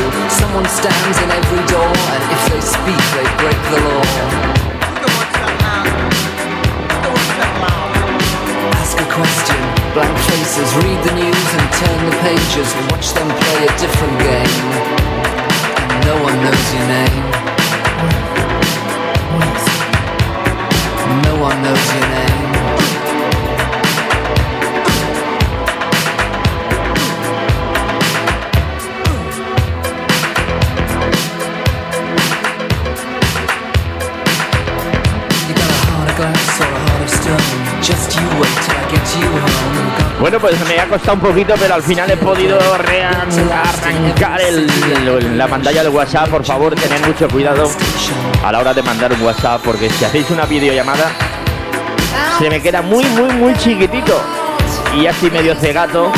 Someone stands in every door, and if they speak, they break the law. Ask a question, blank faces, read the news and turn the pages, and watch them play a different game. And no one knows your name. No one knows your name. Bueno, pues me ha costado un poquito, pero al final he podido arrancar la pantalla del WhatsApp. Por favor, tened mucho cuidado a la hora de mandar un WhatsApp, porque si hacéis una videollamada se me queda muy chiquitito y ya estoy medio cegato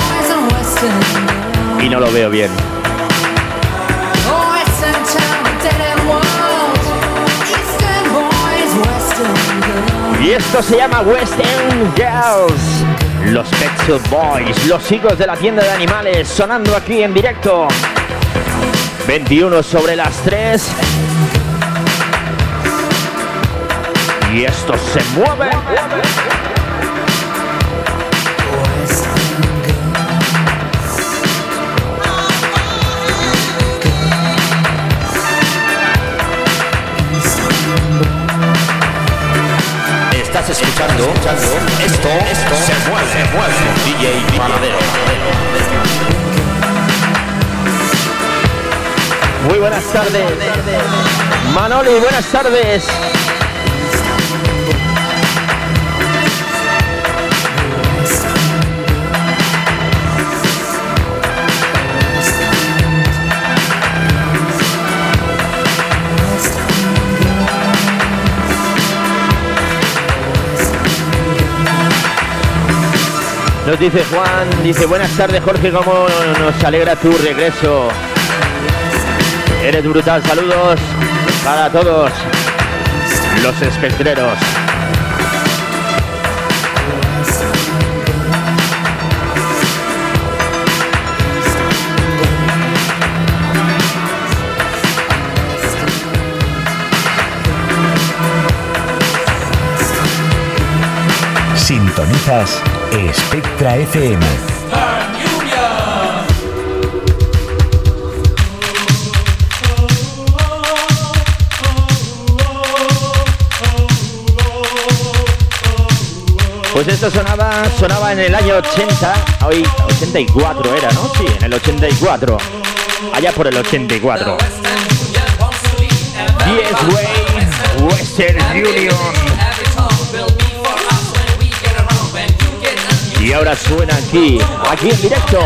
y no lo veo bien. Y esto se llama Western Girls, los Pet Shop Boys, los hijos de la tienda de animales, sonando aquí en directo. 21 sobre las 3. Y esto se mueve. Estás escuchando esto se mueve con DJ Panadero. Muy buenas tardes, Manoli, buenas tardes. Nos dice Juan, dice buenas tardes Jorge, cómo nos alegra tu regreso. Eres brutal, saludos para todos los espectreros. Sintonizas Spectra FM. Pues esto sonaba en el año 80, hoy 84 era, ¿no? Sí, en el 84, allá por el 84. DSWay, Western Union. Y ahora suena aquí en directo.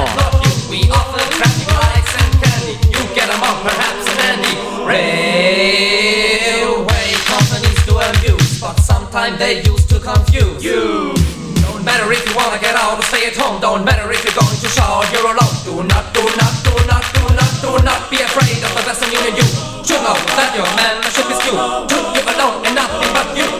Sometimes they used to confuse you. Don't matter if you wanna get out or stay at home. Don't matter if you're going to shower, you're alone. Do not be afraid of the Western Union. You should know that your membership is due to you alone and nothing but you.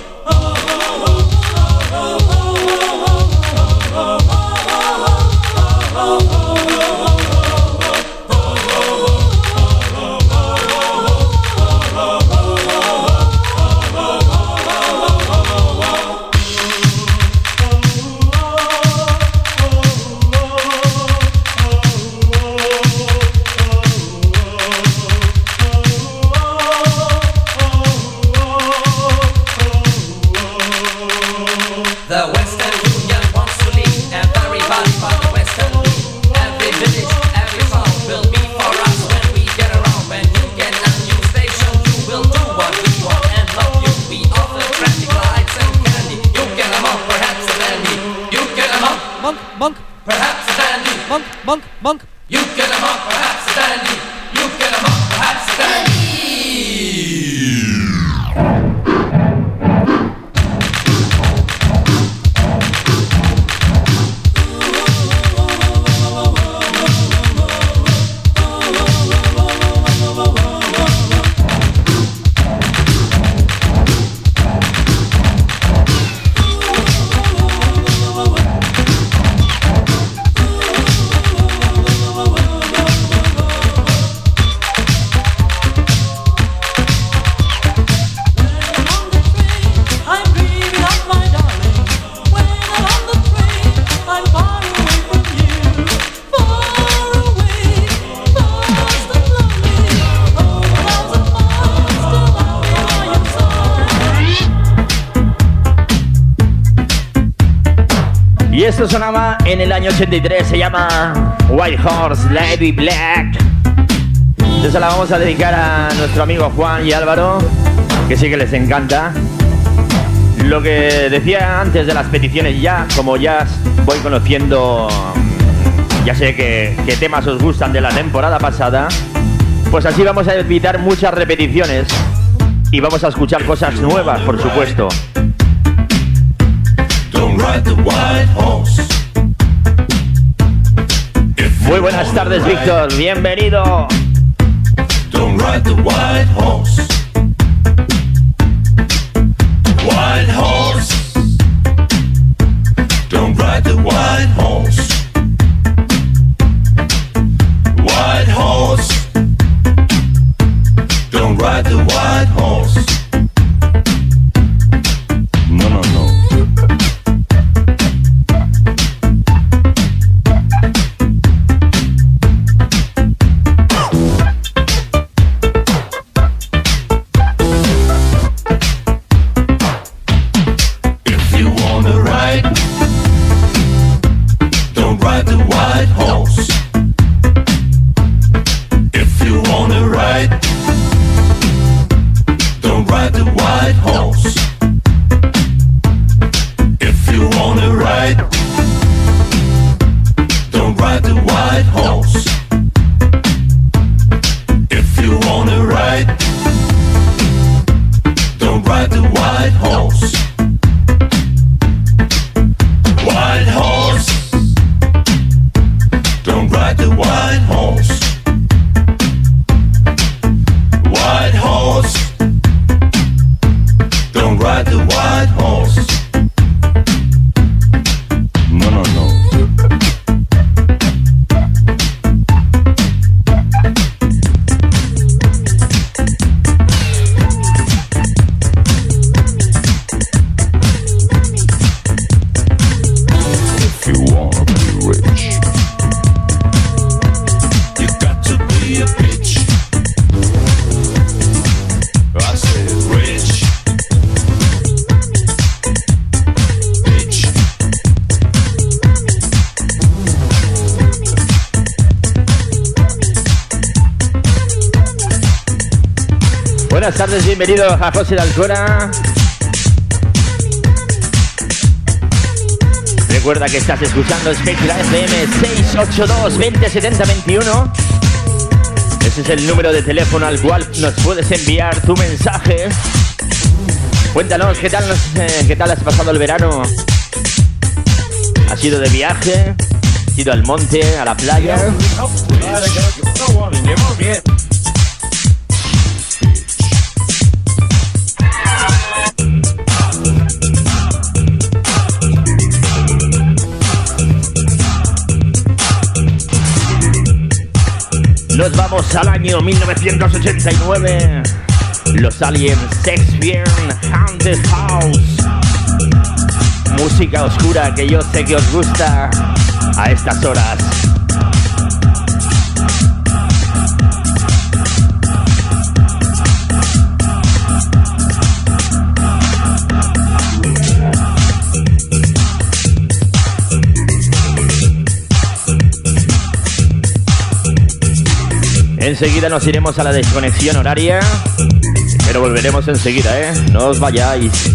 Y esto sonaba en el año 83, se llama White Horse, Lady Black. Entonces la vamos a dedicar a nuestro amigo Juan y Álvaro, que sí que les encanta. Lo que decía antes de las peticiones, ya como ya voy conociendo, ya sé qué temas os gustan de la temporada pasada, pues así vamos a evitar muchas repeticiones y vamos a escuchar cosas nuevas, por supuesto. Muy buenas tardes, Víctor, bienvenido. Don't ride the white horse. White horse. Don't ride the white horse. White horse. Don't ride the white horse. No, no, no. Buenas tardes, bienvenido a José de Alcora. Recuerda que estás escuchando Spectra FM 682-2070-21. Ese es el número de teléfono al cual nos puedes enviar tu mensaje. Cuéntanos, ¿qué tal has pasado el verano? ¿Has ido de viaje? ¿Has ido al monte, a la playa? Nos vamos al año 1989. Los Aliens, Shakespeare, Haunted House. Música oscura que yo sé que os gusta a estas horas. Enseguida nos iremos a la desconexión horaria, pero volveremos enseguida, no os vayáis.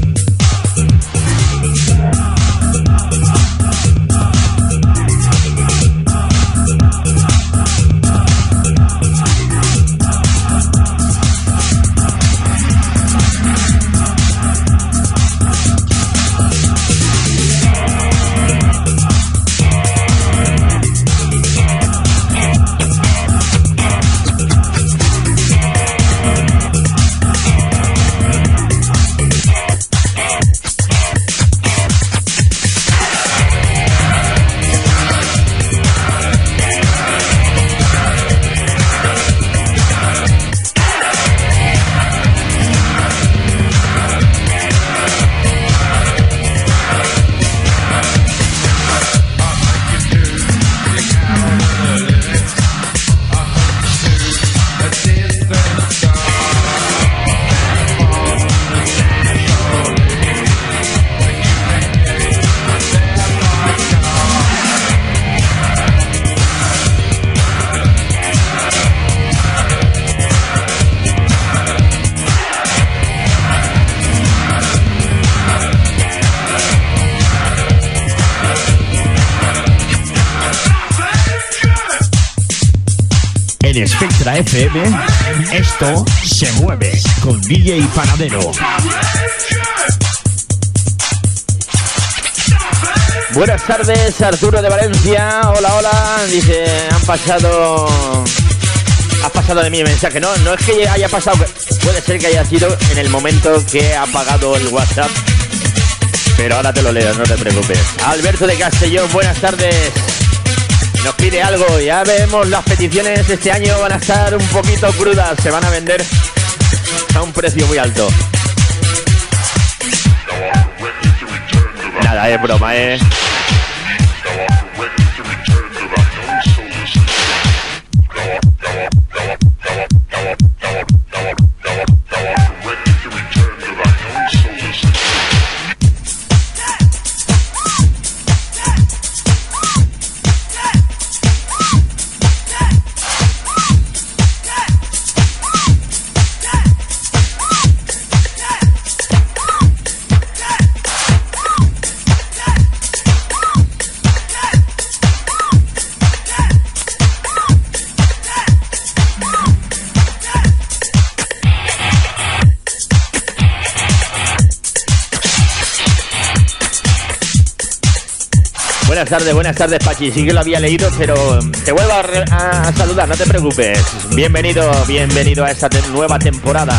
En Spectra FM, esto se mueve con DJ Panadero. Buenas tardes, Arturo de Valencia. Hola, hola. Dice, has pasado de mi mensaje. No es que haya pasado, puede ser que haya sido en el momento que he apagado el WhatsApp, pero ahora te lo leo, no te preocupes. Alberto de Castellón, buenas tardes. Nos pide algo. Ya vemos, las peticiones este año van a estar un poquito crudas, se van a vender a un precio muy alto. Nada, es broma, Buenas tardes, Pachi. Sí que lo había leído, pero te vuelvo a saludar, no te preocupes. Bienvenido a esta nueva temporada.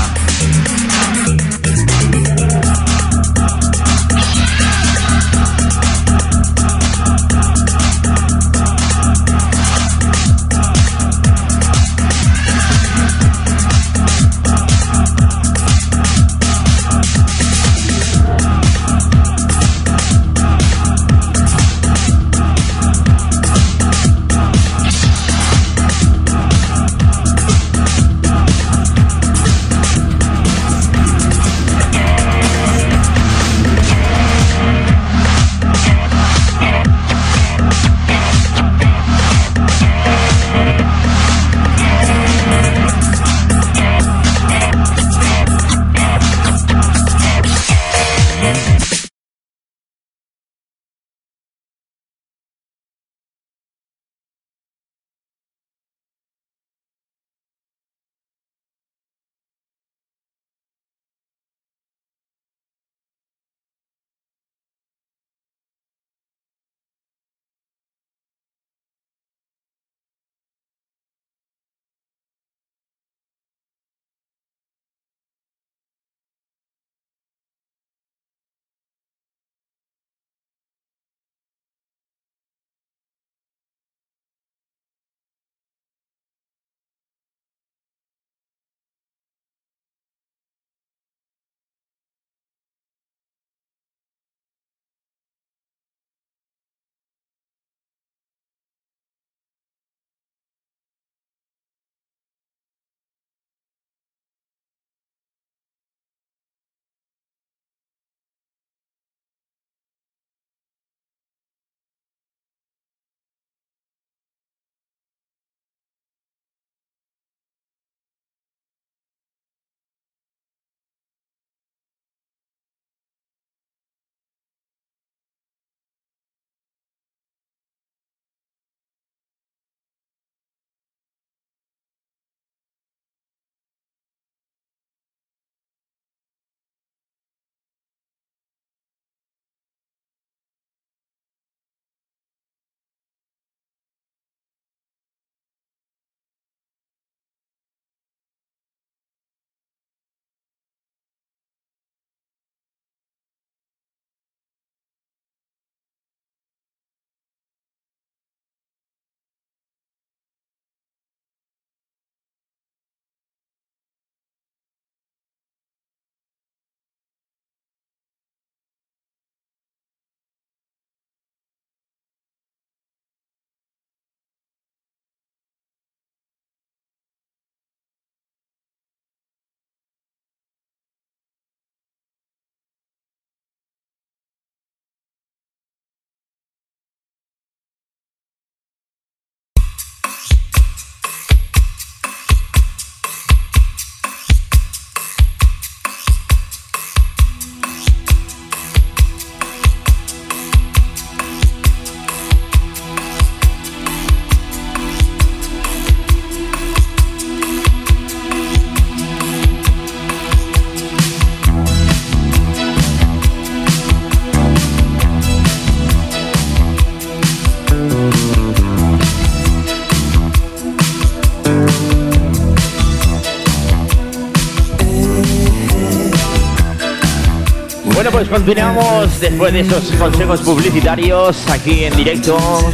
Bueno, pues continuamos después de esos consejos publicitarios aquí en directo.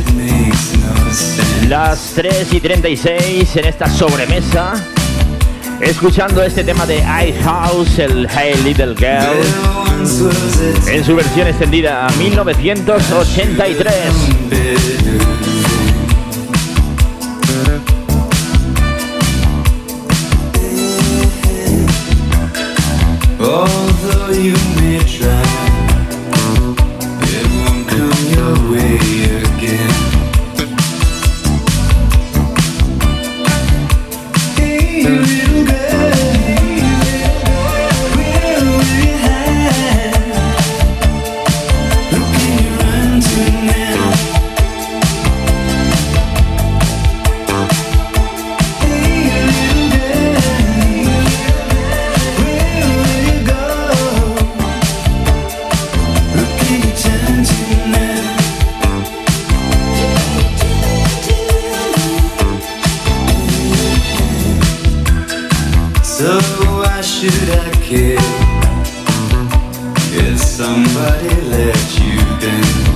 Las 3:36 en esta sobremesa, escuchando este tema de iHouse, el Hey Little Girl, en su versión extendida 1983. Although you may try, it won't come your way again. Hey little girl, where will you hide? Who can you run to now? Hey little girl, where will you go? Who can you turn to now? So why should I care if somebody let you down?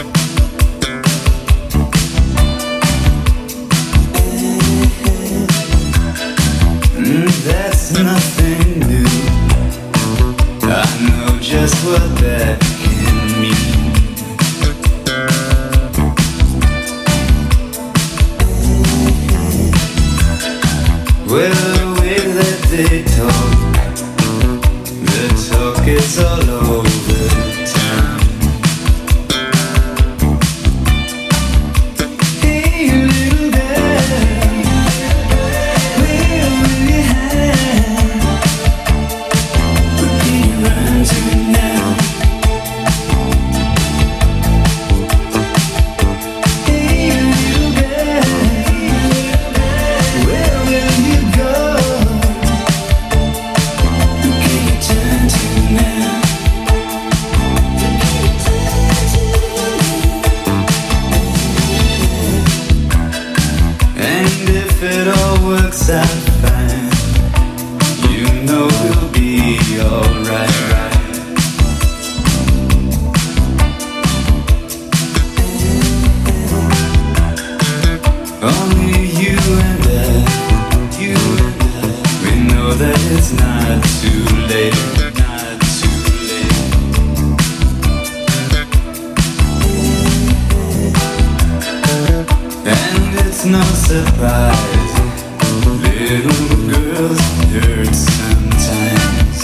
That's nothing new. I know just what that can mean. Well, the way that they talk, the talk is all over town. Hey little girl, where will you hide? Who can you run to now? Hey little girl, where will you go? Who can you turn to now? And if it all works out fine, you know we'll be alright. Only you and I, we know that it's not too late, not too late. And it's no surprise, little girls hurt sometimes.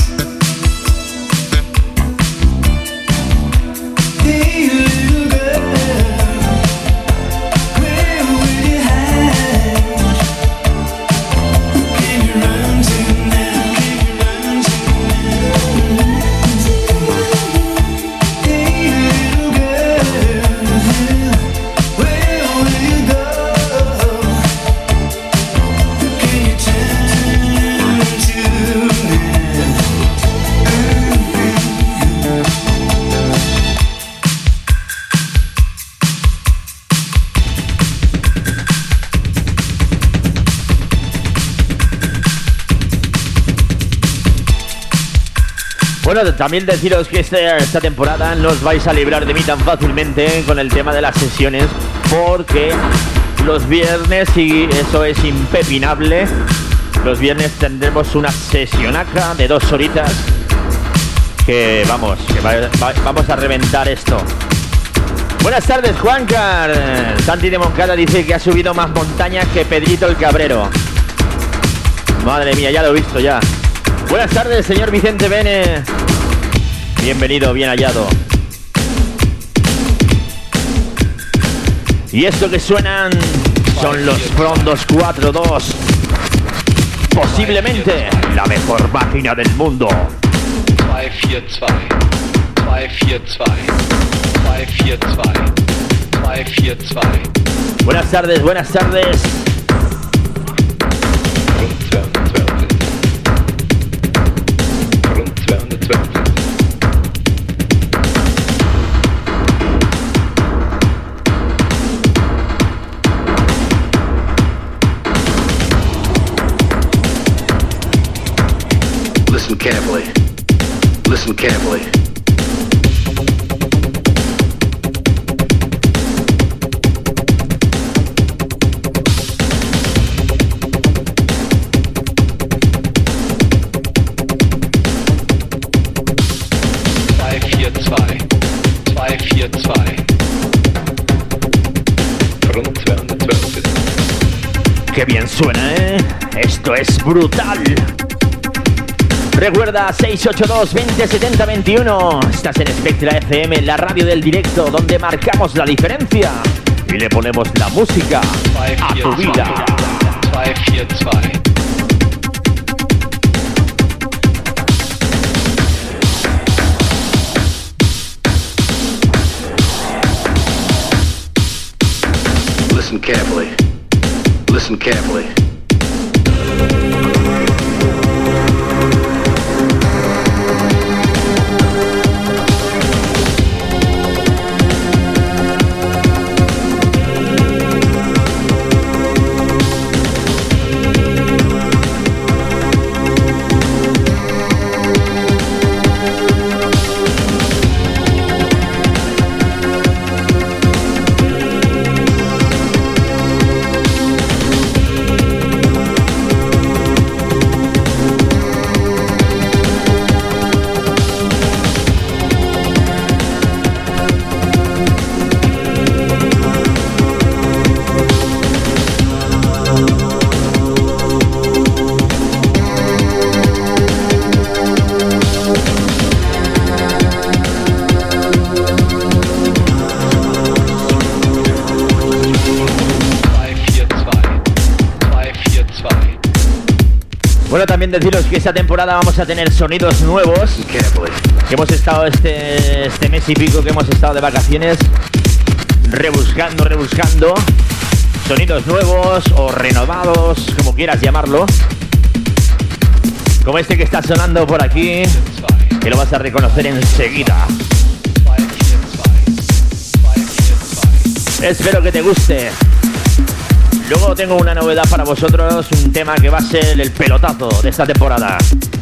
Hey little girl, where will you hide? Who can you run to now? Hey little girl, where will you go? Who can you turn to now? Bueno, también deciros que esta temporada no os vais a librar de mí tan fácilmente con el tema de las sesiones, porque los viernes, y eso es impepinable, los viernes tendremos una sesionaca de 2 horitas que vamos, vamos a reventar esto. Buenas tardes, Juancar. Santi de Moncada dice que ha subido más montañas que Pedrito el Cabrero. Madre mía, ya lo he visto ya. Buenas tardes, señor Vicente Bene. Bienvenido, bien hallado. Y esto que suenan son los From 242. Posiblemente la mejor máquina del mundo. 242, 242, 242, 242. Buenas tardes, buenas tardes. Listen carefully. Listen carefully. Qué bien suena, ¿eh? Esto es brutal. Recuerda 682-2070-21. Estás en Spectra FM, la radio del directo, donde marcamos la diferencia y le ponemos la música a tu vida. 242. Listen carefully. Listen carefully. Bueno, también deciros que esta temporada vamos a tener sonidos nuevos. Que hemos estado este mes y pico que hemos estado de vacaciones rebuscando sonidos nuevos o renovados, como quieras llamarlo. Como este que está sonando por aquí, que lo vas a reconocer enseguida. Espero que te guste. Luego tengo una novedad para vosotros, un tema que va a ser el pelotazo de esta temporada.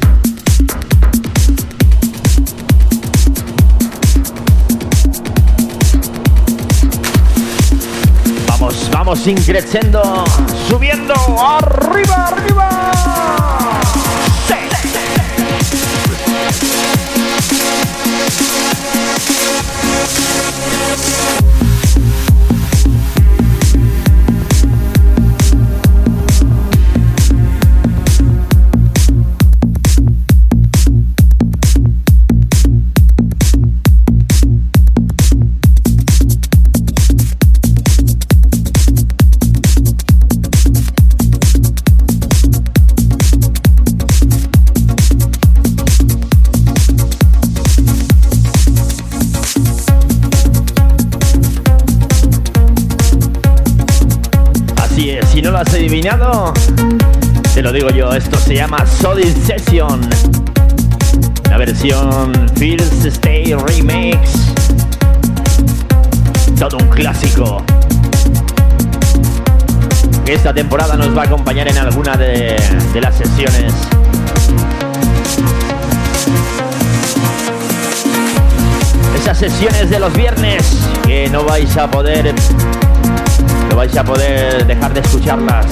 Vamos increciendo, subiendo, arriba, arriba. Sí. Si no lo has adivinado, te lo digo yo, esto se llama Solid Session, la versión Feels Stay Remix, todo un clásico que esta temporada nos va a acompañar en alguna de las sesiones. Esas sesiones de los viernes que no vais a poder dejar de escucharlas.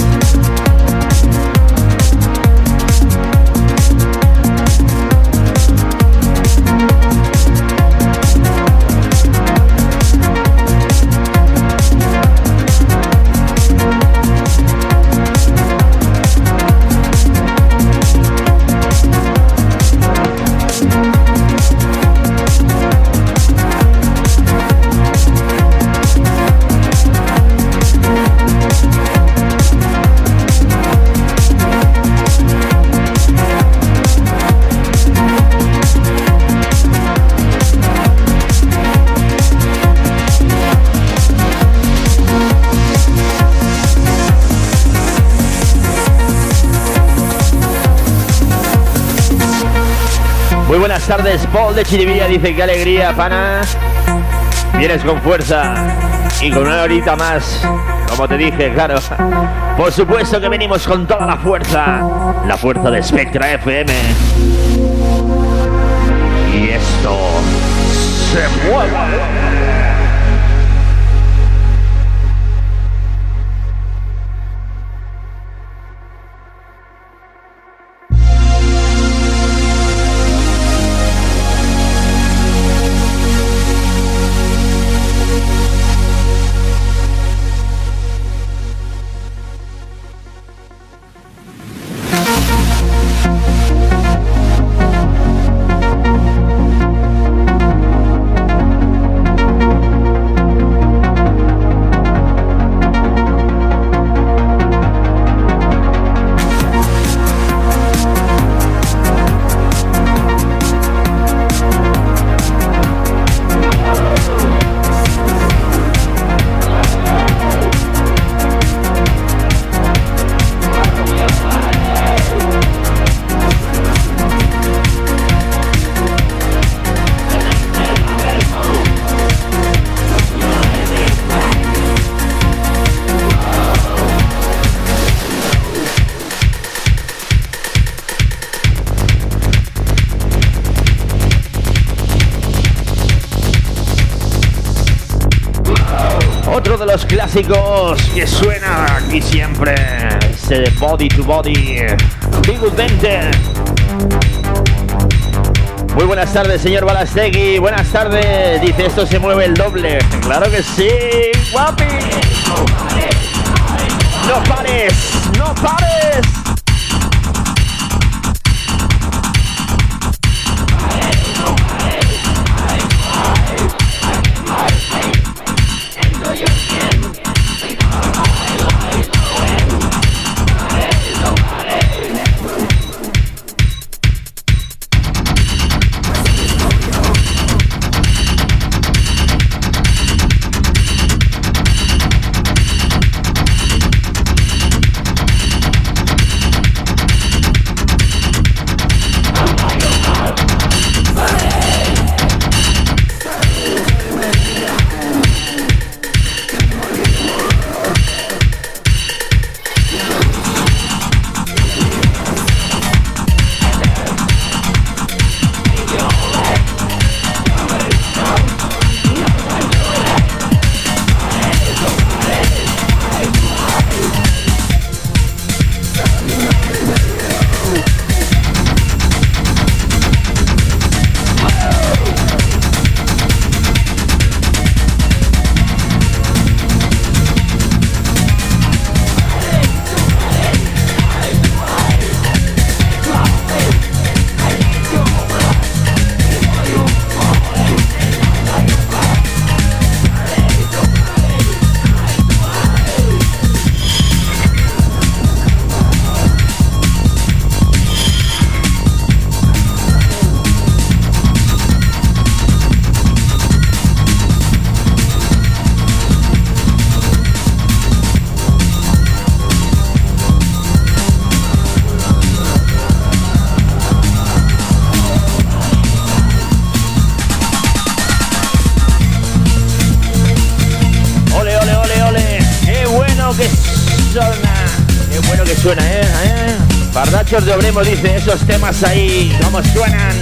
Muy buenas tardes, Paul de Chirivilla dice: qué alegría, pana. Vienes con fuerza y con una horita más, como te dije, claro. Por supuesto que venimos con toda la fuerza de Spectra FM. Y esto se mueve. Otro de los clásicos que suena aquí siempre, ese Body to Body, Big Vente. Muy buenas tardes, señor Balastegui. Buenas tardes. Dice, esto se mueve el doble. Claro que sí, guapi. No pares, no pares. Suena, Pardachos de Obremo dice, esos temas ahí, ¿cómo suenan?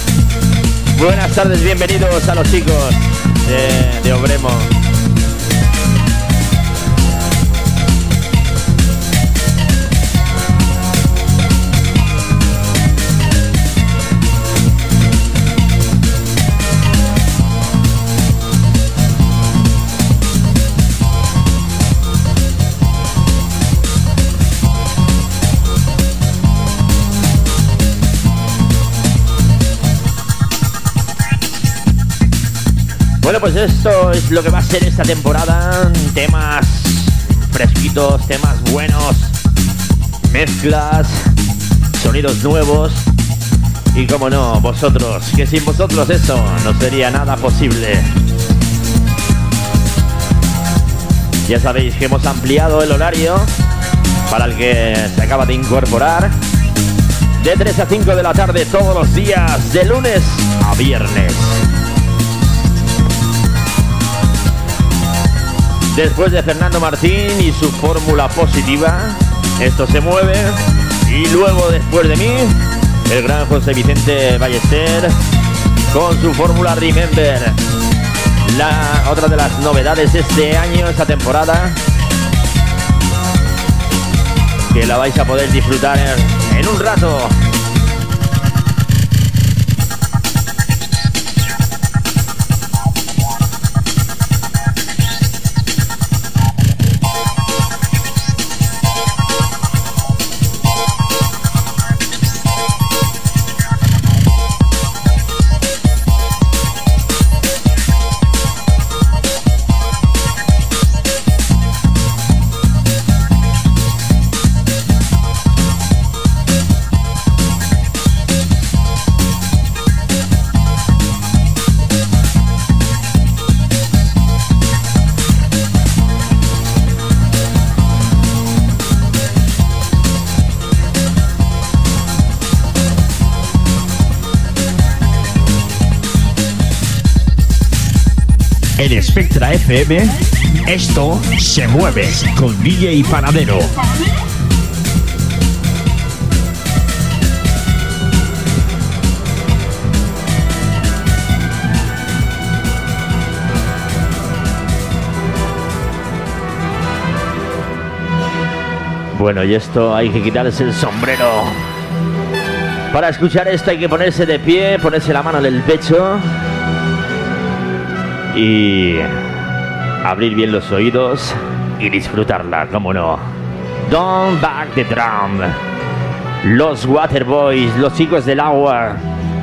Buenas tardes, bienvenidos a los chicos de Obremo. Bueno, pues esto es lo que va a ser esta temporada. Temas fresquitos, temas buenos, mezclas, sonidos nuevos. Y como no, vosotros, que sin vosotros eso no sería nada posible. Ya sabéis que hemos ampliado el horario para el que se acaba de incorporar. De 3 a 5 de la tarde todos los días, de lunes a viernes. Después de Fernando Martín y su fórmula positiva, esto se mueve. Y luego, después de mí, el gran José Vicente Ballester con su fórmula Remember. Otra de las novedades de este año, esta temporada, que la vais a poder disfrutar en un rato. En Spectra FM, esto se mueve con DJ Panadero. Bueno, y esto hay que quitarse el sombrero. Para escuchar esto hay que ponerse de pie, ponerse la mano en el pecho y abrir bien los oídos y disfrutarla, cómo no. Don't Back the Drum. Los Waterboys, los chicos del agua,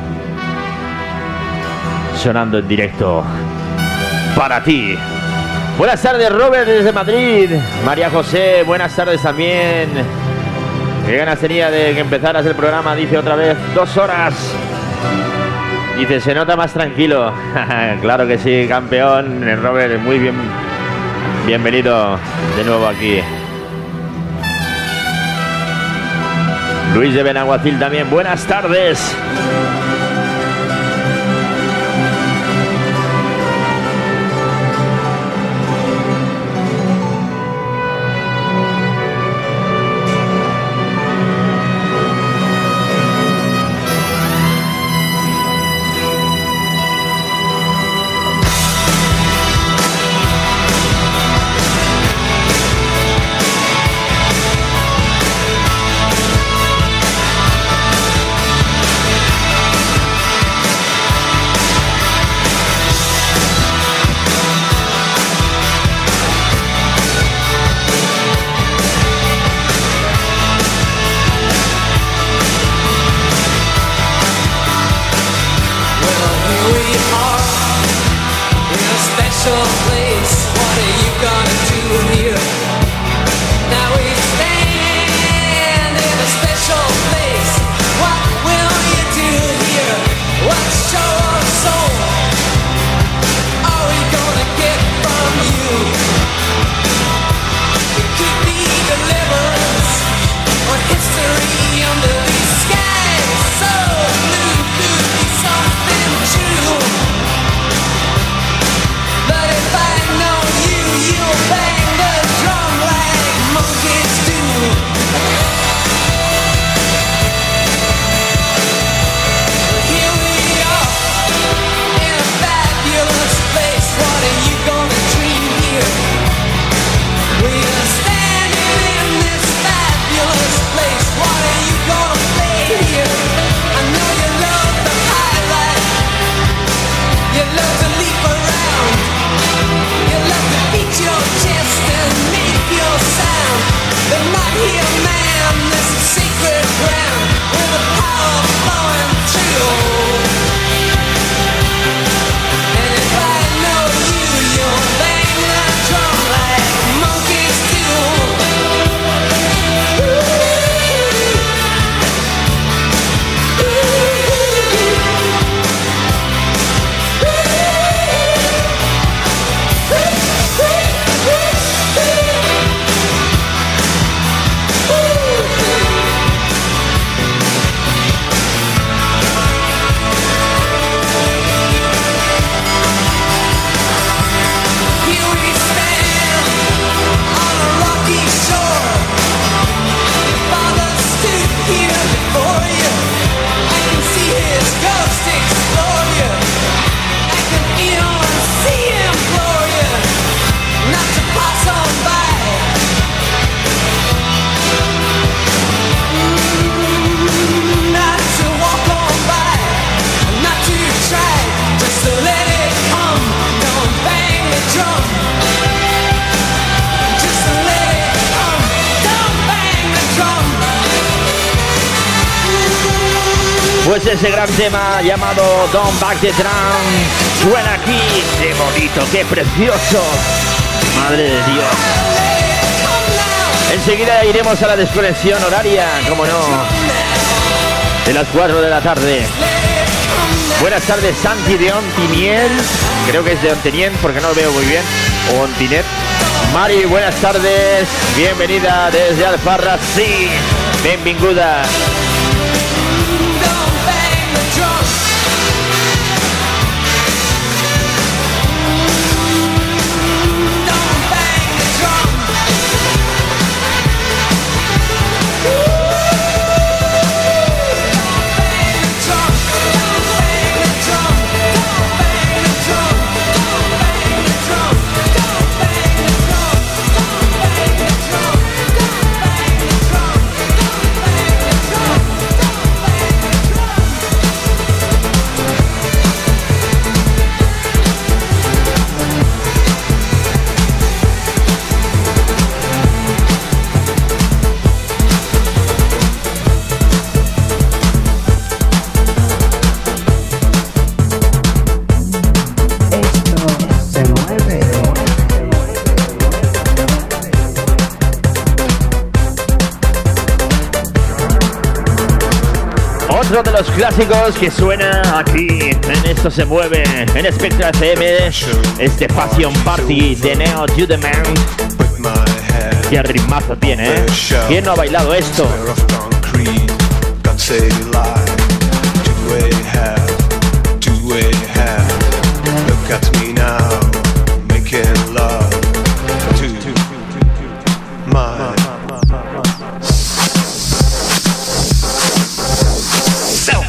sonando en directo para ti. Buenas tardes, Robert, desde Madrid. María José, buenas tardes también. Qué ganas tenía de que empezaras el programa, dice otra vez, 2 horas. Dice, se nota más tranquilo. Claro que sí, campeón. Robert, muy bien. Bienvenido de nuevo aquí. Luis de Benaguacil también, buenas tardes. Pues ese gran tema llamado Don't Back the Drum suena aquí. ¡Qué bonito, qué precioso! ¡Madre de Dios! Enseguida iremos a la desconexión horaria, como no, de las 4 de la tarde. Buenas tardes, Santi de Ontiniel. Creo que es de Ontinien, porque no lo veo muy bien. O Ontinet. Mari, buenas tardes. Bienvenida desde Alfarrasí. Benvinguda. Otro de los clásicos que suena aquí en Esto se mueve en Spectra FM, este Passion Party de Neo Judgment. Qué ritmazo tiene, ¿eh? ¿Quién no ha bailado esto? Look at me now, making love to my self.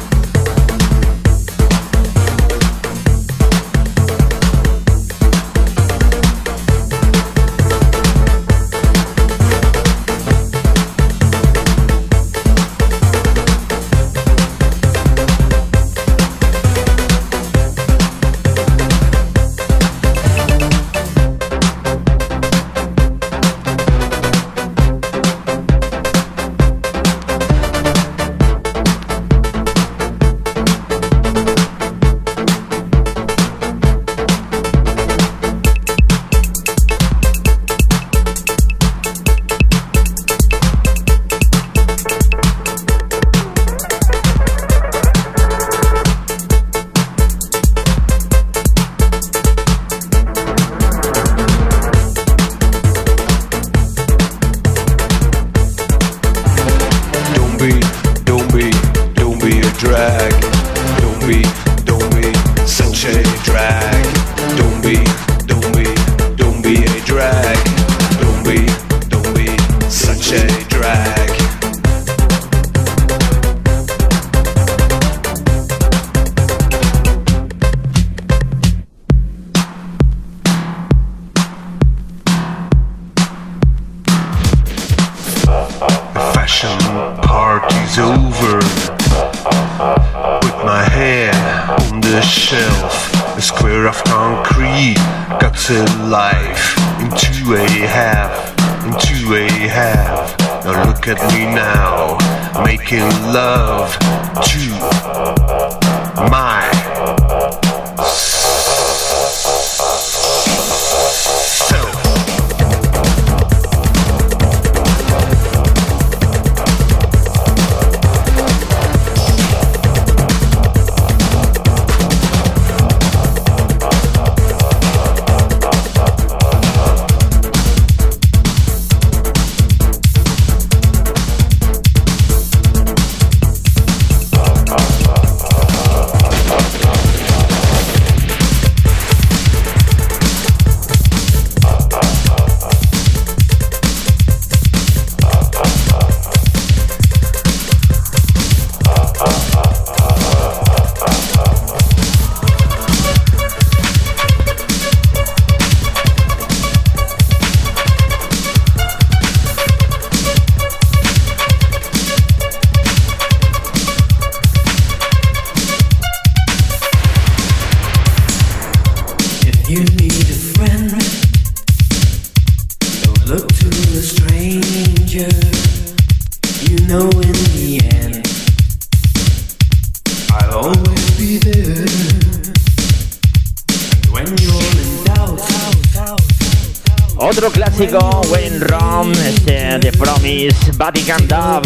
Otro clásico, Wayne Rom, The Promise, Vatican Dub.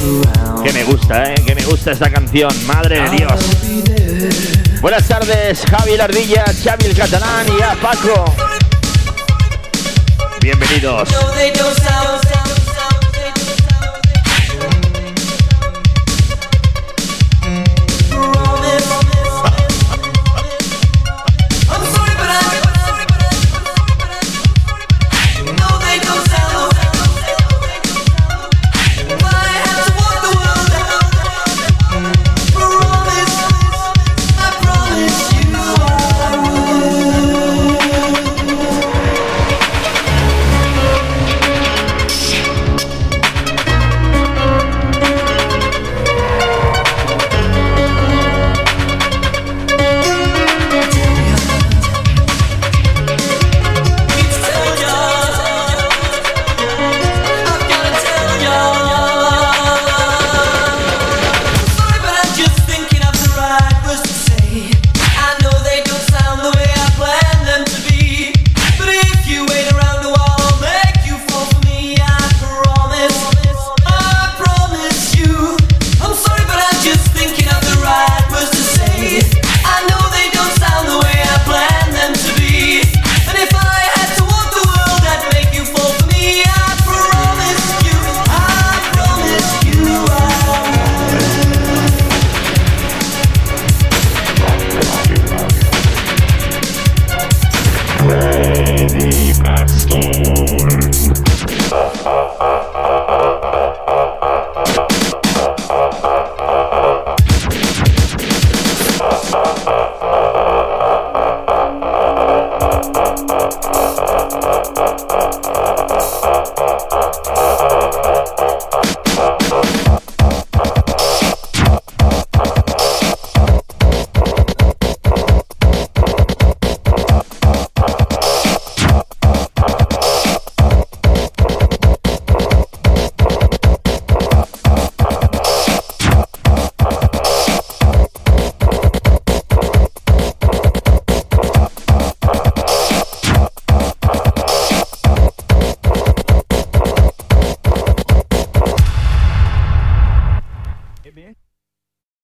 Que me gusta, que me gusta esta canción, madre de Dios. Buenas tardes, Javi Lardilla, Xavi el Catalán y a Paco. Bienvenidos.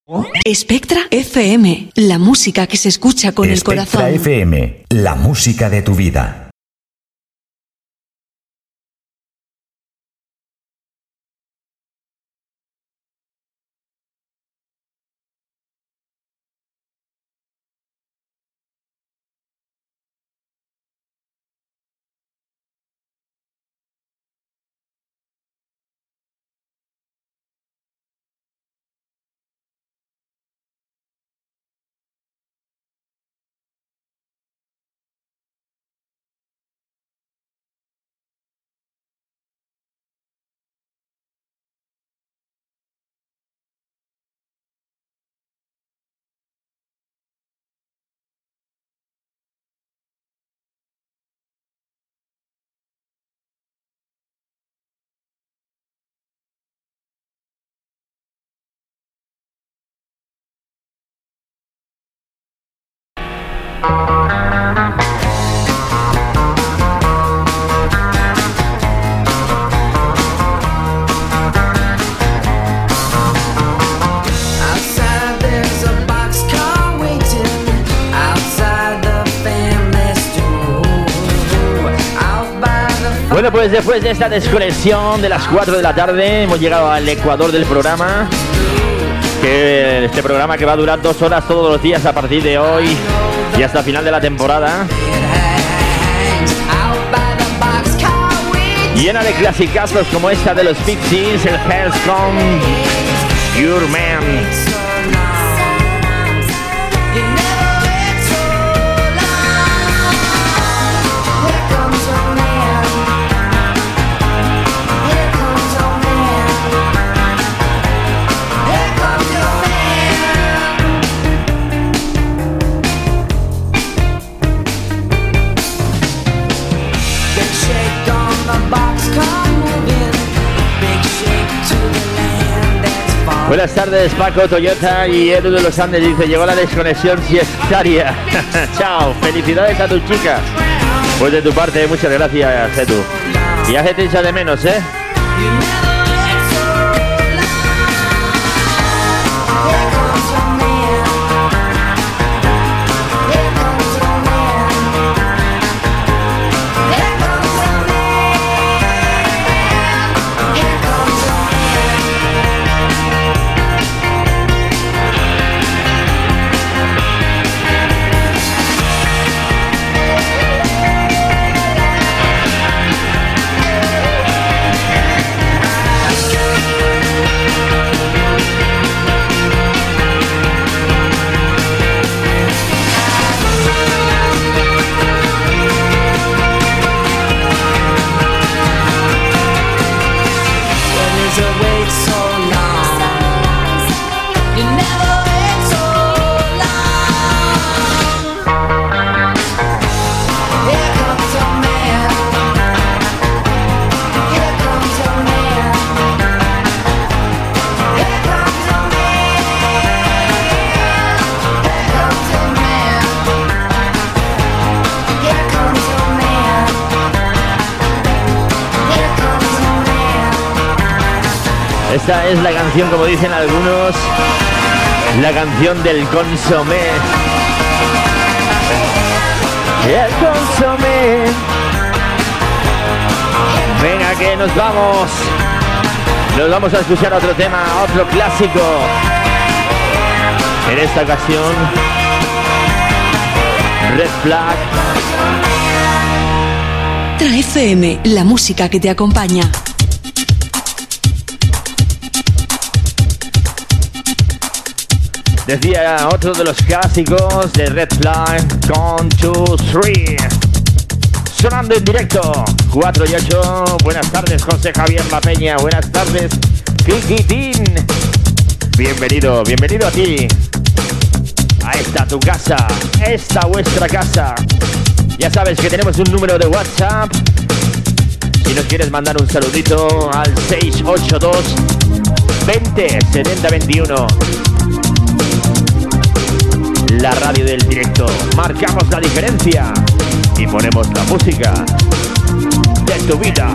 Spectra FM, la música que se escucha con el corazón. Spectra FM, la música de tu vida. Bueno, pues después de esta desconexión de las 4 de la tarde hemos llegado al ecuador del programa, que este programa que va a durar 2 horas todos los días a partir de hoy y hasta el final de la temporada, llena de clasicazos como esta de los Pixies, el Hell's Come Your Man. Buenas tardes, Paco, Toyota y Edu de los Andes dice, llegó la desconexión siestaria. Chao, felicidades a tu chica. Pues de tu parte, muchas gracias, Edu. Y ya se te echa de menos, ¿eh? Esta es la canción, como dicen algunos, la canción del consomé. El consomé. Venga, que nos vamos. Nos vamos a escuchar otro tema, otro clásico. En esta ocasión, Red Flag. Spectra FM, la música que te acompaña. Decía otro de los clásicos de Red Flag, 1, 2, 3. Sonando en directo, 4 y 8. Buenas tardes, José Javier La Peña. Buenas tardes, Kikitín. Bienvenido, bienvenido a ti. A esta tu casa, esta vuestra casa. Ya sabes que tenemos un número de WhatsApp. Si nos quieres mandar un saludito al 682 20 70 21. La radio del directo. Marcamos la diferencia y ponemos la música de tu vida.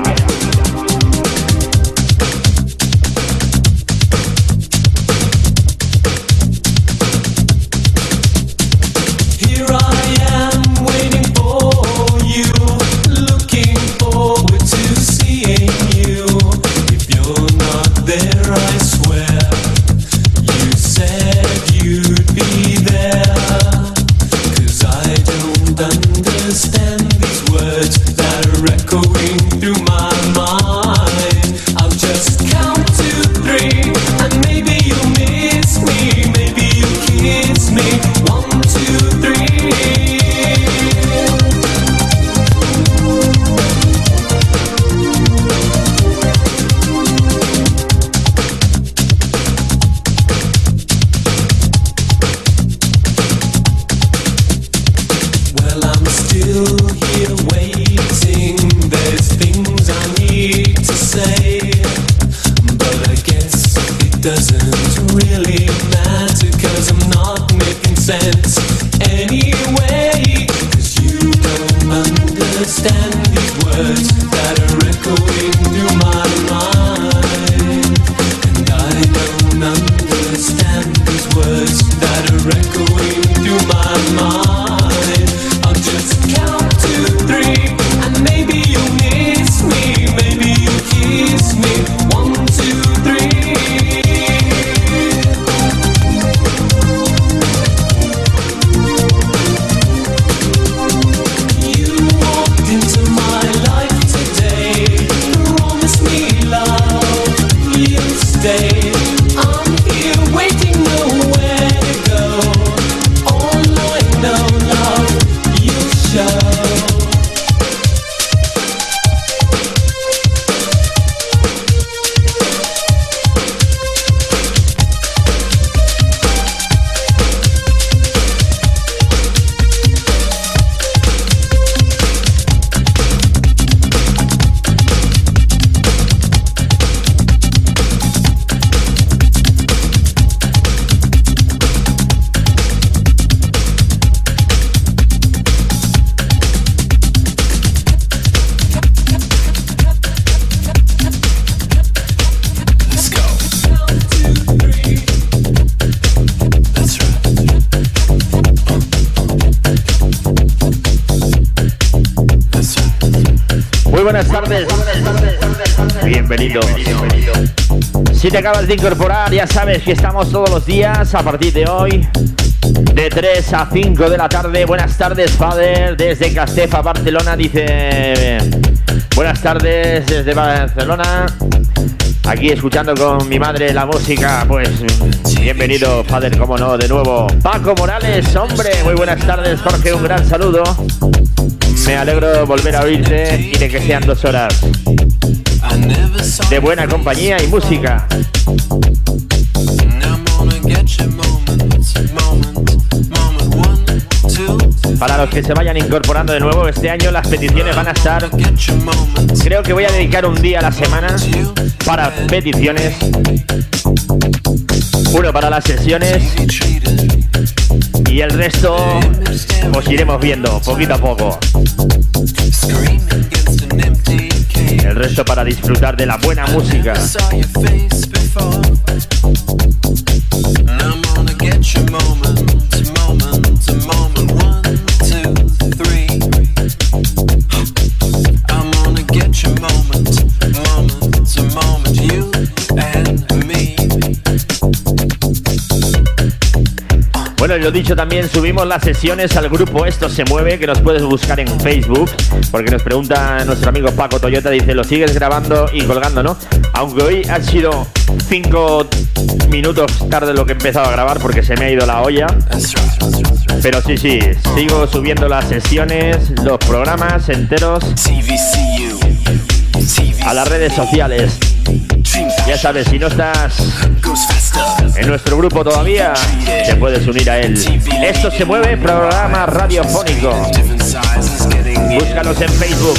Muy buenas tardes. Bienvenidos. Si te acabas de incorporar, ya sabes que estamos todos los días a partir de hoy, de 3 a 5 de la tarde. Buenas tardes, Fader, desde Castefa, Barcelona. Dice, buenas tardes desde Barcelona. Aquí escuchando con mi madre la música. Pues bienvenido, Fader, como no, de nuevo. Paco Morales, hombre, muy buenas tardes, Jorge, un gran saludo. Me alegro de volver a oírte y de que sean 2 horas de buena compañía y música. Para los que se vayan incorporando de nuevo, este año las peticiones van a estar... Creo que voy a dedicar un día a la semana para peticiones, uno para las sesiones y el resto os iremos viendo poquito a poco. El resto para disfrutar de la buena música. Bueno, lo dicho, también subimos las sesiones al grupo Esto se mueve, que nos puedes buscar en Facebook, porque nos pregunta nuestro amigo Paco Toyota, dice, lo sigues grabando y colgando, ¿no? Aunque hoy ha sido 5 minutos tarde lo que he empezado a grabar porque se me ha ido la olla. Pero sí, sigo subiendo las sesiones, los programas enteros a las redes sociales. Ya sabes, si no estás en nuestro grupo todavía, te puedes unir a él. Esto se mueve, programa radiofónico. Búscanos en Facebook.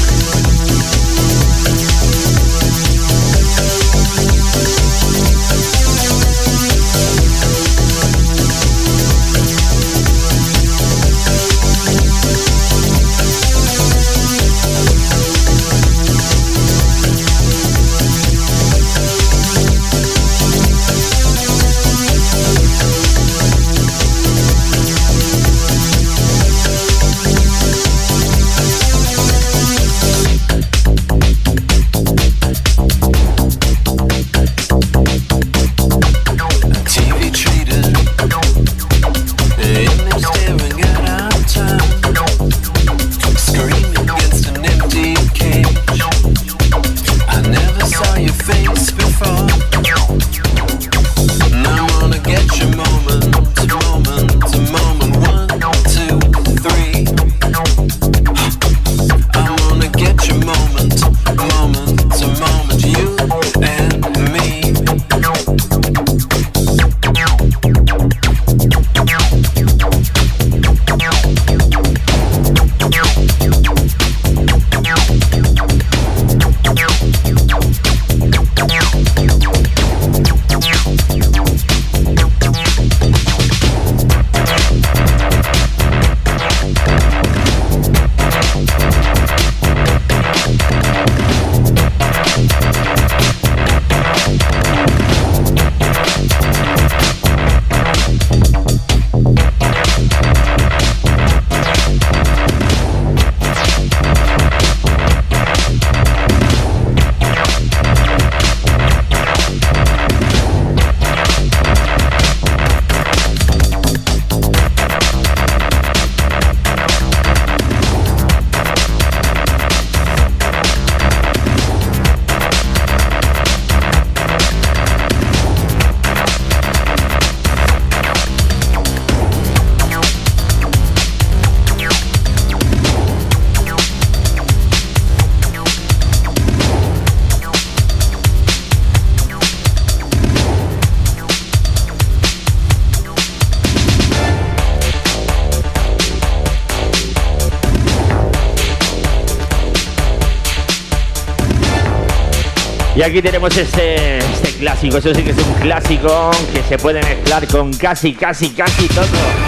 Y aquí tenemos este clásico, eso sí que es un clásico que se puede mezclar con casi todo.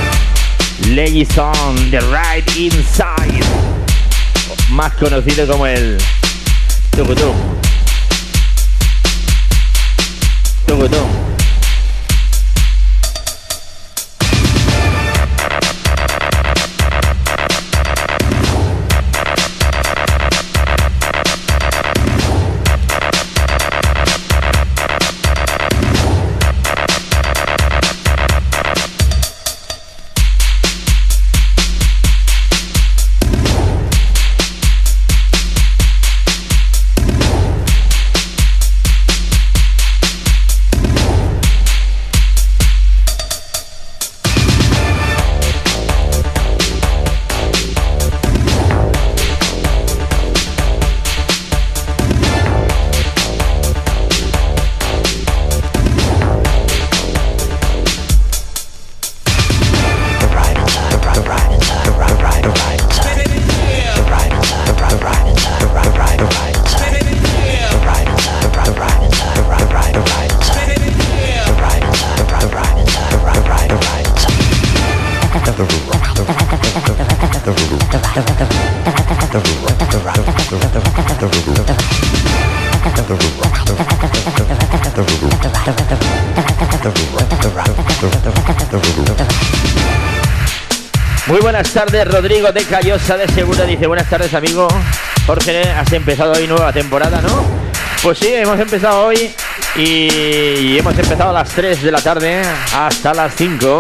Legison, The Right Inside, más conocido como el Tucutum. Muy buenas tardes, Rodrigo de Callosa de Segura dice: buenas tardes, amigo Jorge, has empezado hoy nueva temporada, ¿no? Pues sí, hemos empezado hoy y hemos empezado a las 3 de la tarde hasta las 5,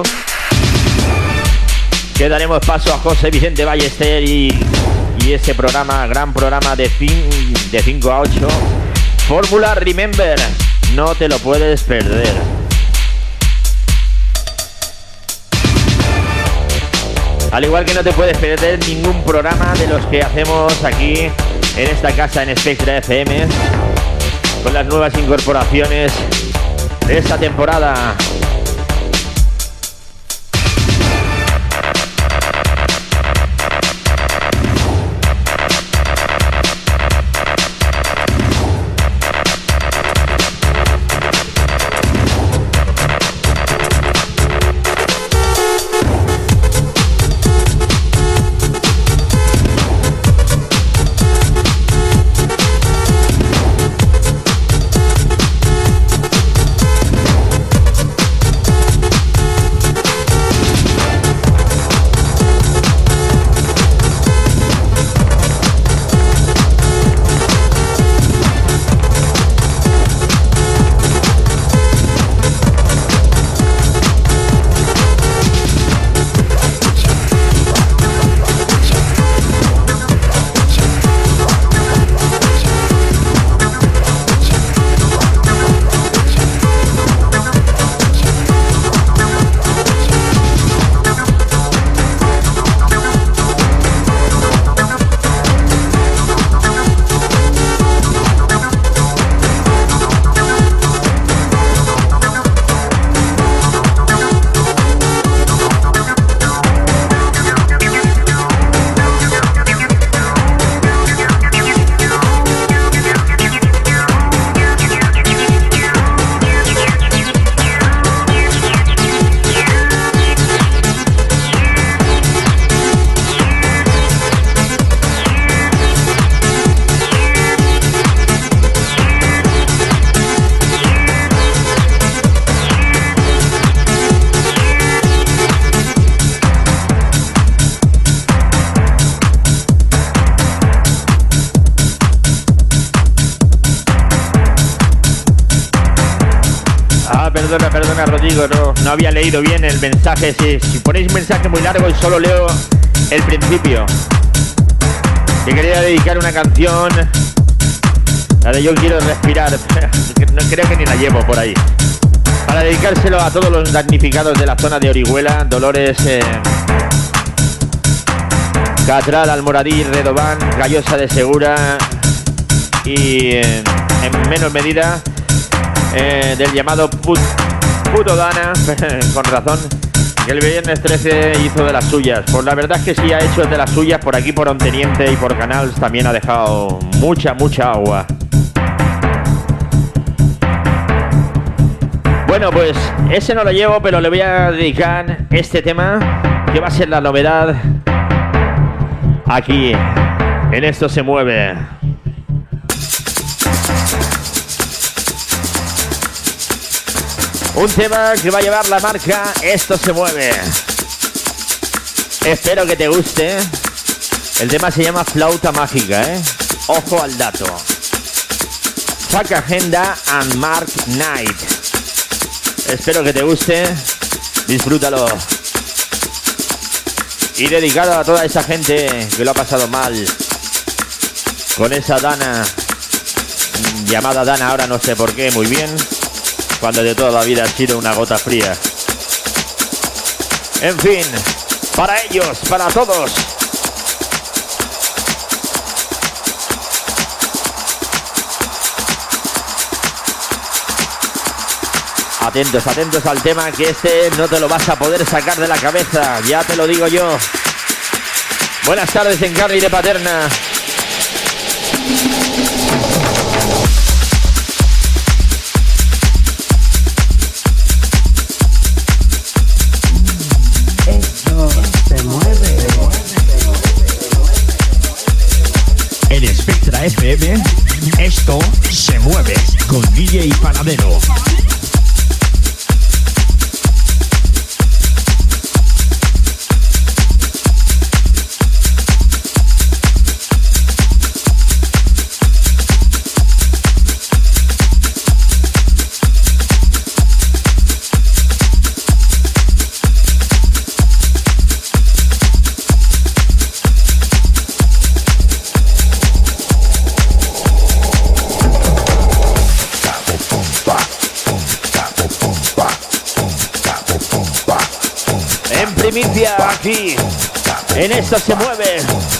que daremos paso a José Vicente Ballester y ese programa, gran programa de 5 a 8, Fórmula Remember, no te lo puedes perder. Al igual que no te puedes perder ningún programa de los que hacemos aquí en esta casa en Spectra FM, con las nuevas incorporaciones de esta temporada. Perdona Rodrigo, no había leído bien el mensaje. Si ponéis un mensaje muy largo y solo leo el principio. Que quería dedicar una canción, la de Yo quiero respirar, no creo que ni la llevo por ahí, para dedicárselo a todos los damnificados de la zona de Orihuela, Dolores, Catral, Almoradí, Redován, Callosa de Segura y en menor medida del llamado Puto Dana, con razón, que el viernes 13 hizo de las suyas. Pues la verdad es que sí ha hecho de las suyas. Por aquí, por Onteniente y por Canals también ha dejado mucha agua. Bueno, pues ese no lo llevo, pero le voy a dedicar este tema, que va a ser la novedad aquí en Esto se mueve. Un tema que va a llevar la marca Esto se mueve. Espero que te guste. El tema se llama Flauta Mágica, Ojo al dato. Chuck Agenda and Mark Knight. Espero que te guste. Disfrútalo. Y dedicado a toda esa gente que lo ha pasado mal con esa Dana, llamada Dana, ahora no sé por qué muy bien, cuando de toda la vida ha sido una gota fría. En fin, para ellos, para todos. Atentos al tema, que este no te lo vas a poder sacar de la cabeza, ya te lo digo yo. Buenas tardes en Carri de Paterna. Esto DJ Panadero. Primicia aquí, en Esto Se Mueve.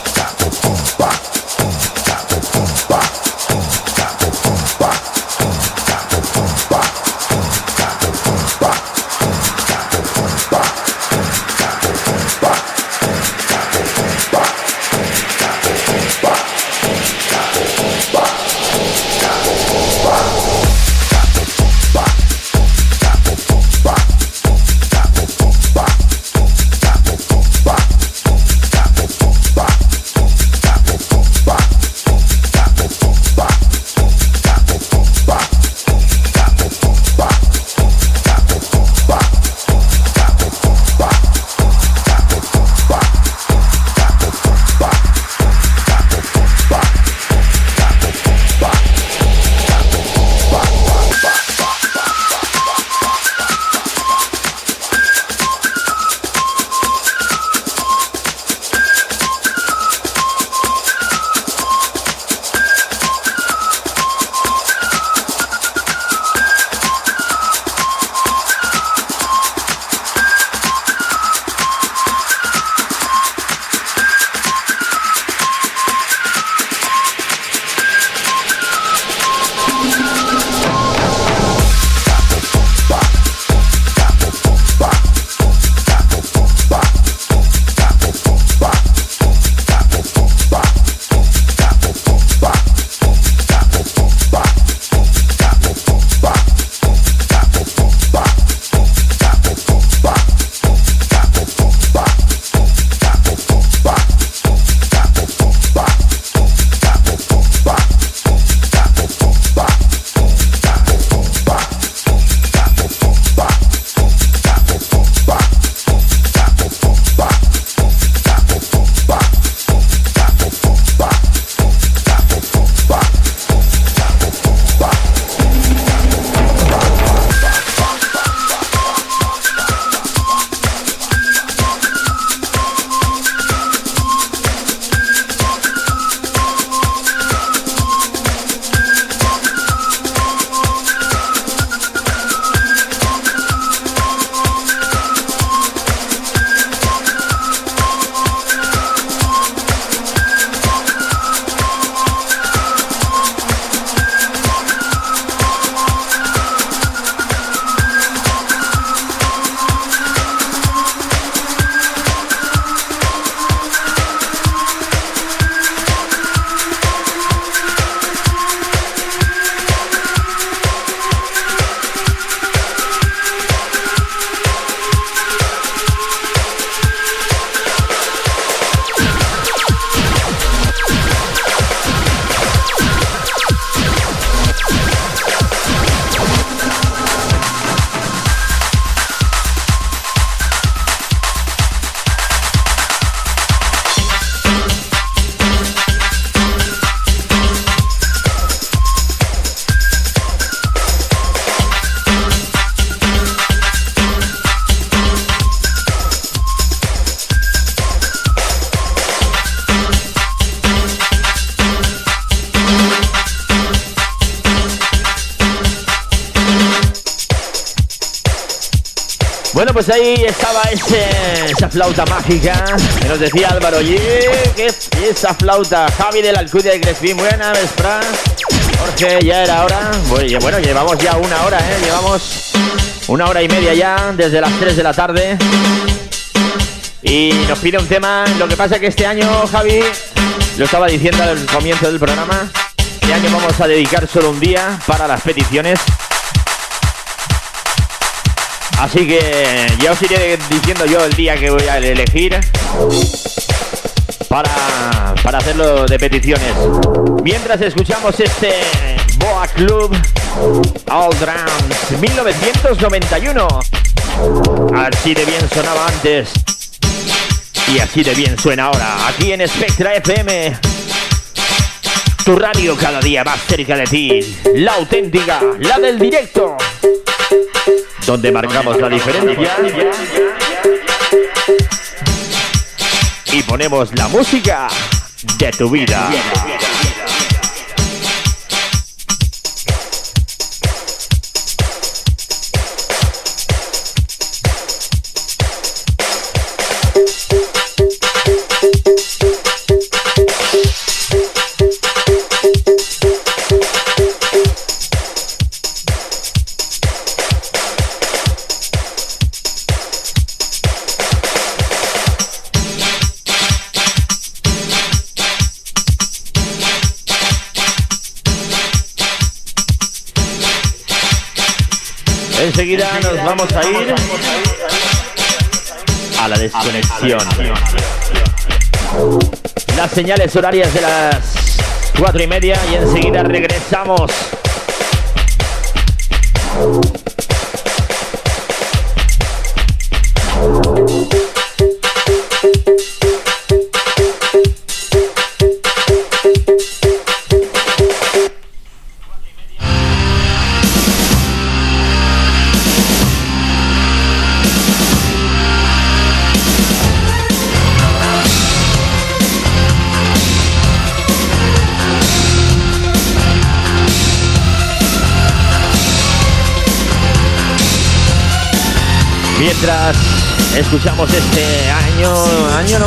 Bueno, pues ahí estaba esa flauta mágica que nos decía Álvaro. Y ¿qué es esa flauta? Javi de la Alcudia de Crespín, buena vesprada. Jorge, ya era hora. Bueno, llevamos ya una hora, llevamos 1 hora y media ya, desde las 3 de la tarde. Y nos pide un tema. Lo que pasa es que este año, Javi, lo estaba diciendo al comienzo del programa, este año vamos a dedicar solo un día para las peticiones. Así que ya os iré diciendo yo el día que voy a elegir para hacerlo de peticiones. Mientras escuchamos este Boa Club, All Drums, 1991. Así de bien sonaba antes y así de bien suena ahora, aquí en Spectra FM. Tu radio cada día más cerca de ti, la auténtica, la del directo, donde marcamos la diferencia y ponemos la música de tu vida. Enseguida nos vamos a ir a la desconexión. Las señales horarias de las 4:30 y enseguida regresamos. Mientras escuchamos este año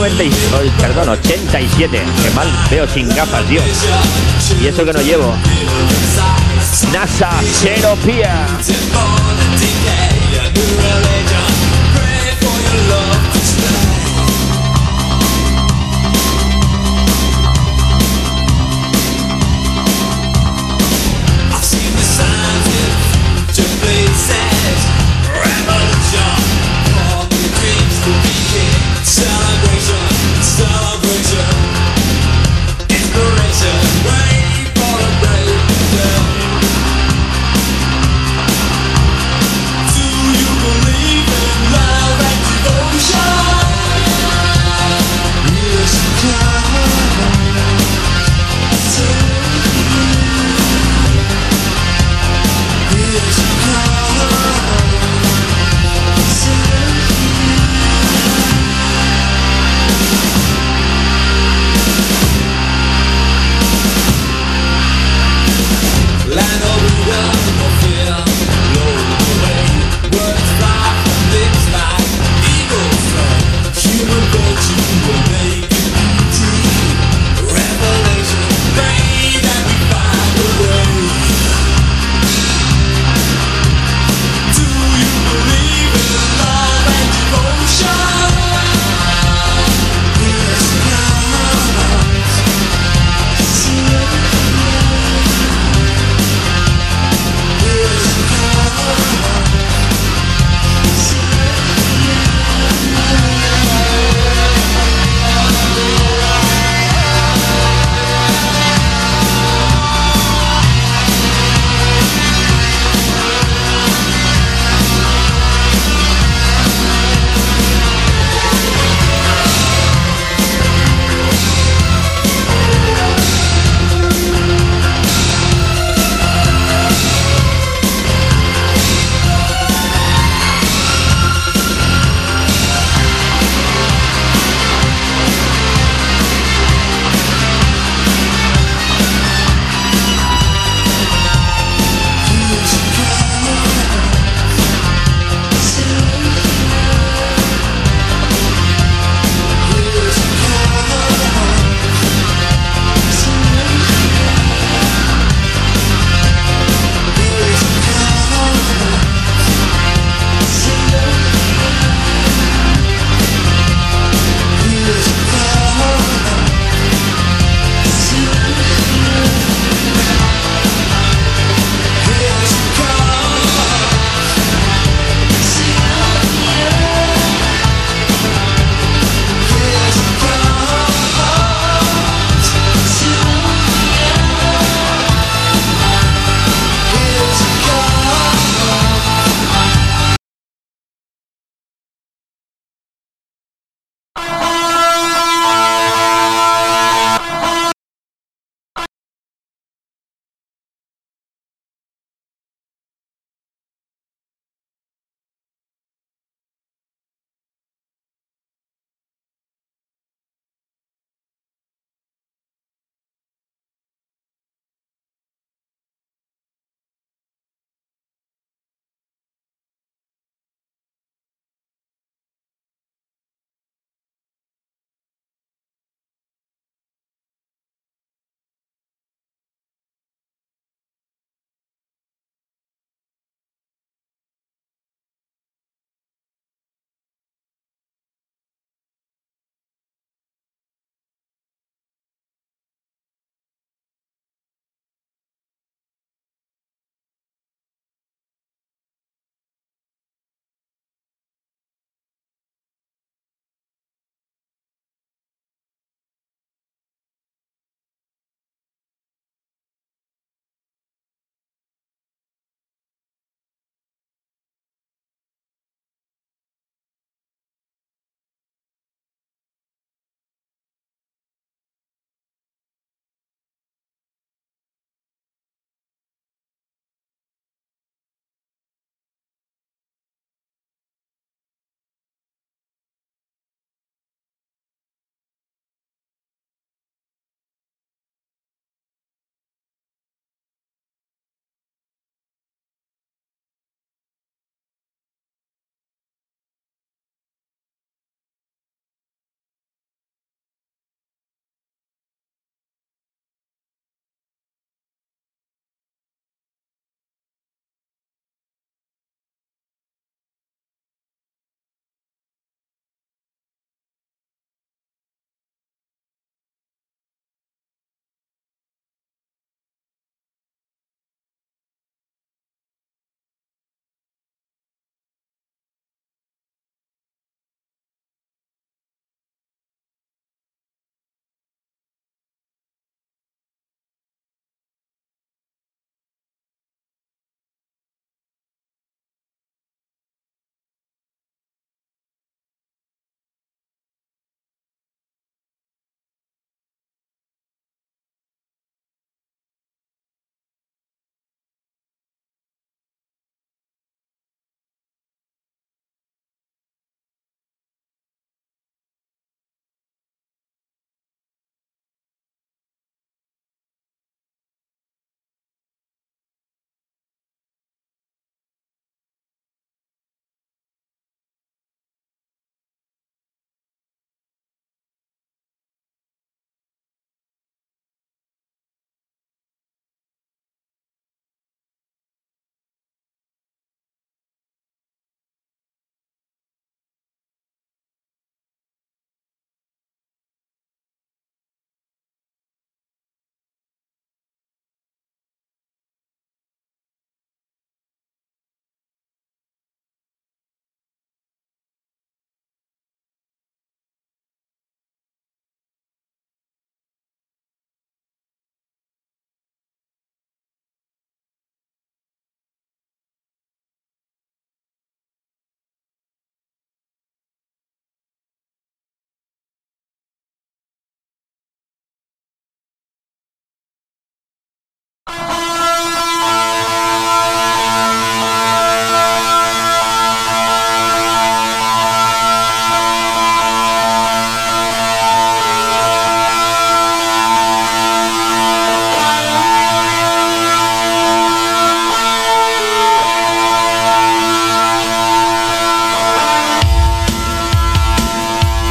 87, que mal veo sin gafas, Dios, y eso que no llevo. NASA Xenopia. Do you believe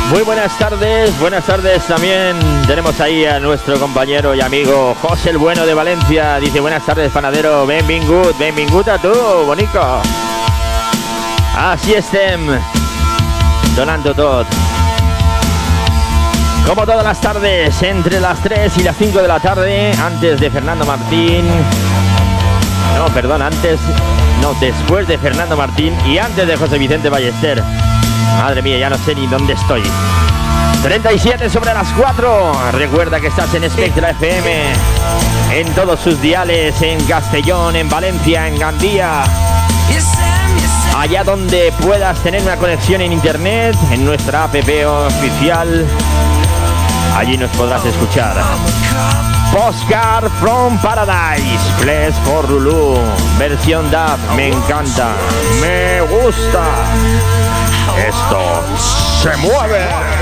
Muy buenas tardes también tenemos ahí a nuestro compañero y amigo José el Bueno de Valencia. Dice buenas tardes panadero, benvingut a tu, bonico. Així estem, donant-ho tot. Como todas las tardes, entre las 3 y las 5 de la tarde, antes de Fernando Martín. Después de Fernando Martín y antes de José Vicente Ballester. Madre mía, ya no sé ni dónde estoy. 37 sobre las 4. Recuerda que estás en Spectra FM, en todos sus diales, en Castellón, en Valencia, en Gandía. Allá donde puedas tener una conexión en internet, en nuestra app oficial, allí nos podrás escuchar. Postcard from Paradise, Place for Lulu, versión DAB, me encanta, me gusta. Esto se mueve.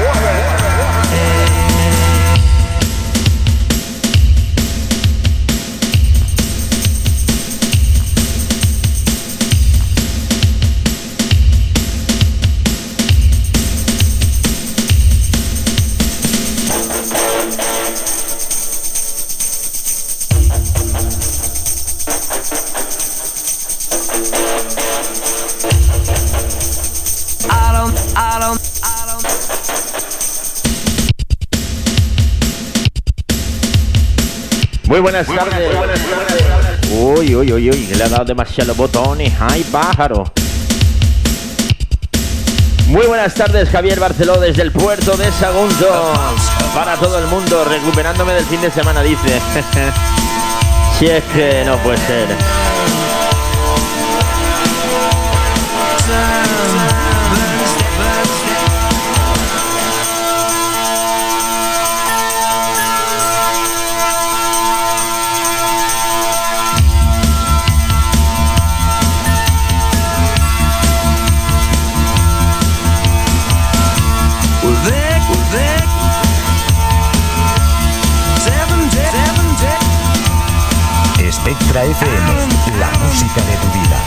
Muy buenas tardes. Uy, que le ha dado demasiados botones. ¡Ay, pájaro! Muy buenas tardes, Javier Barceló desde el puerto de Sagunto. Para todo el mundo, recuperándome del fin de semana, dice. Si es que no puede ser. Spectra FM, la música de tu vida.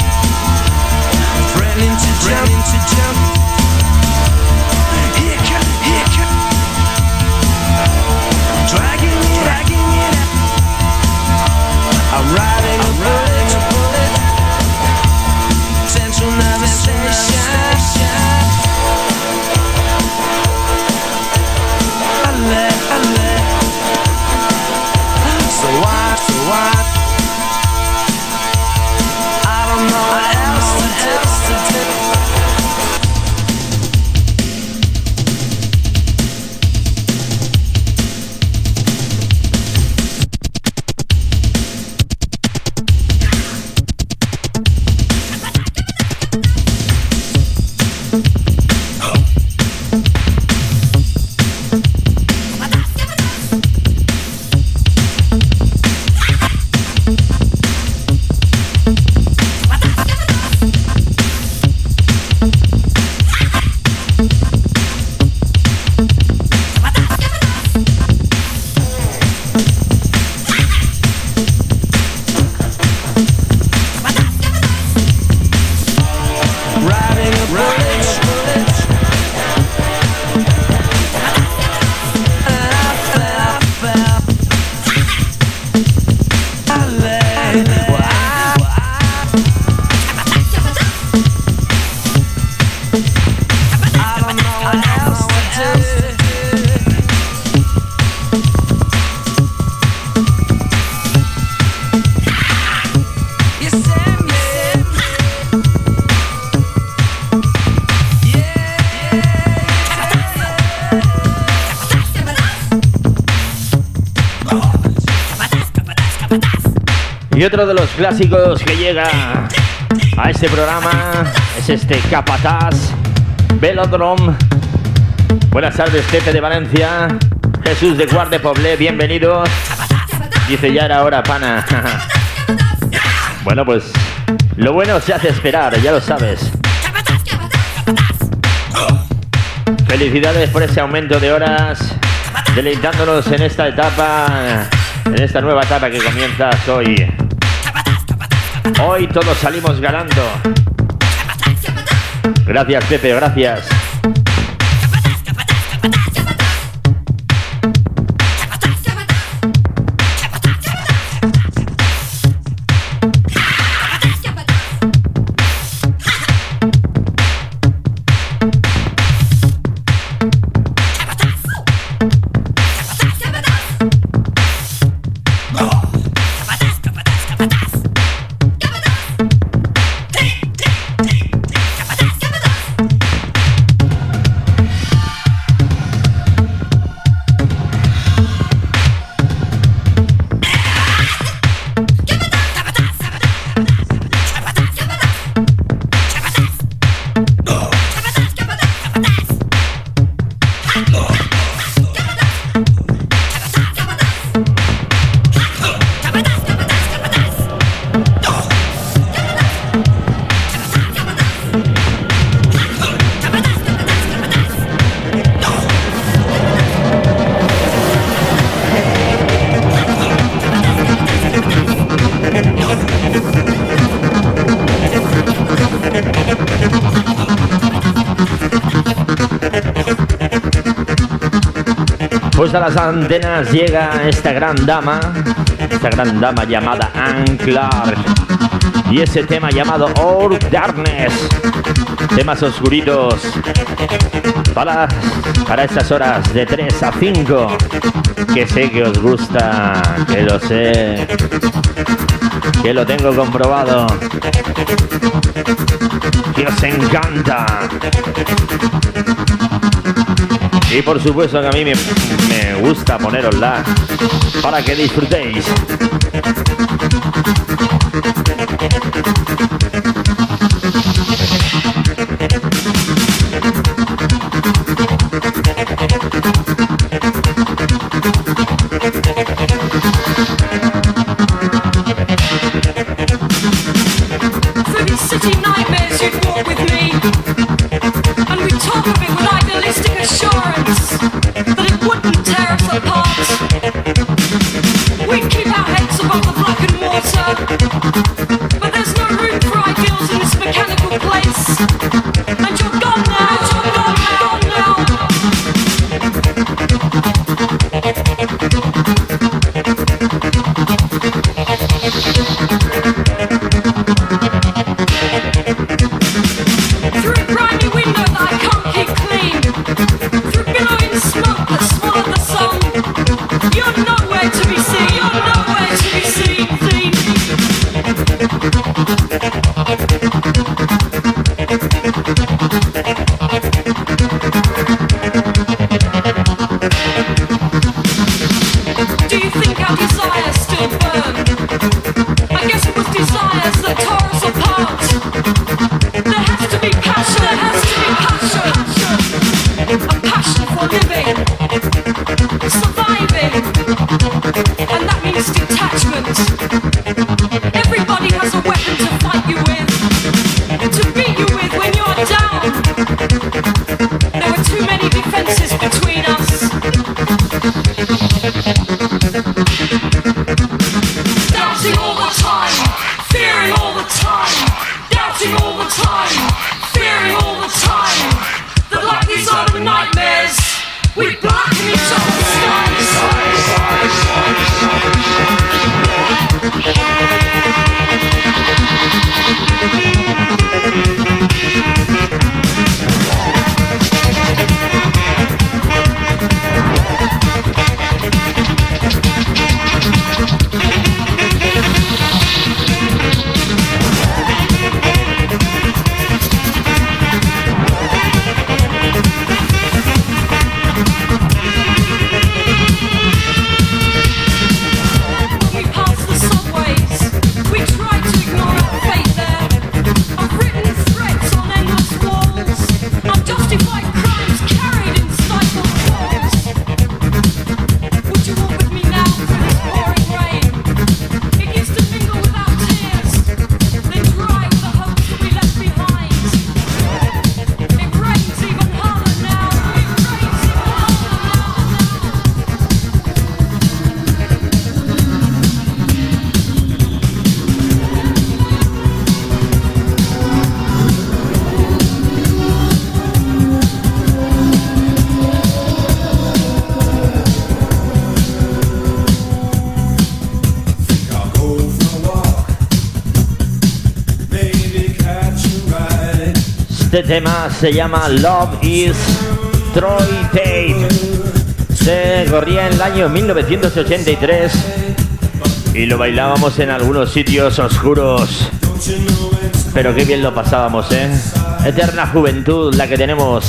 Y otro de los clásicos que llega a este programa es este Capataz Velodrome. Buenas tardes, Pepe de Valencia, Jesús de Guard de Poblet, bienvenidos. Dice ya era hora, pana. Bueno, pues lo bueno se hace esperar, ya lo sabes. Felicidades por ese aumento de horas, deleitándonos en esta etapa, en esta nueva etapa que comienzas hoy. Hoy todos salimos ganando. Gracias, Pepe, gracias. Pues a las antenas llega esta gran dama llamada Anne Clark y ese tema llamado Our Darkness, temas oscuritos para estas horas de 3 a 5, que sé que os gusta, que lo sé, que lo tengo comprobado, que os encanta. Y por supuesto que a mí me gusta ponerosla para que disfrutéis. Este tema se llama Love is Troy Tate. Se corría en el año 1983 y lo bailábamos en algunos sitios oscuros. Pero qué bien lo pasábamos, ¿eh? Eterna juventud la que tenemos.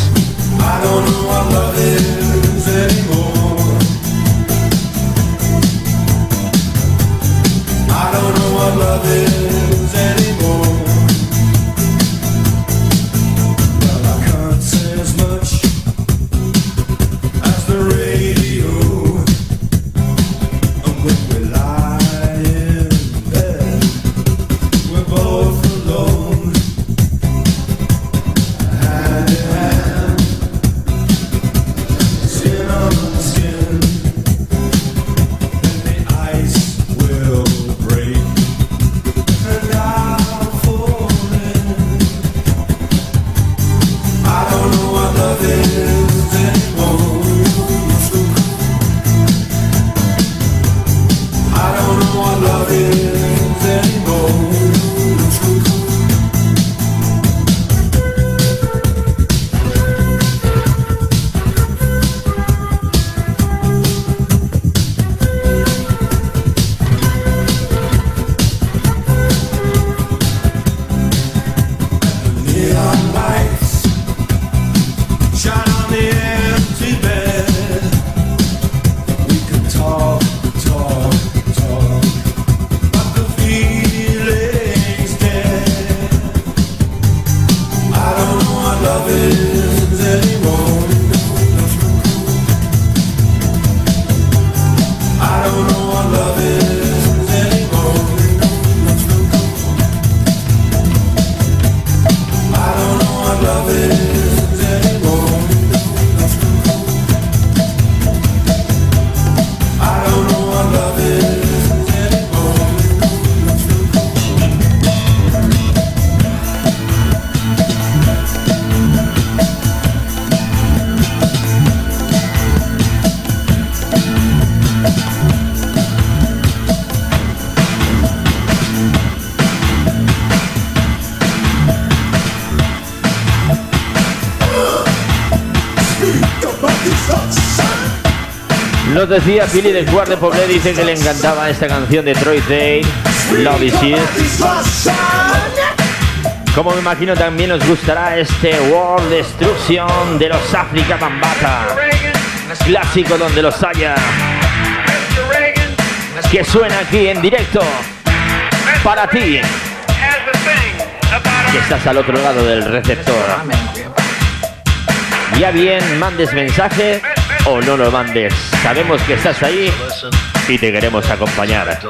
Nos decía Billy de Cuart de Poblet, dice que le encantaba esta canción de Troy Day, Love Is It. Como me imagino también os gustará este World Destruction de los Afrika Bambaataa, clásico donde los haya, que suena aquí en directo para ti, que estás al otro lado del receptor. Ya bien mandes mensaje o no lo mandes, sabemos que estás ahí y te queremos acompañar.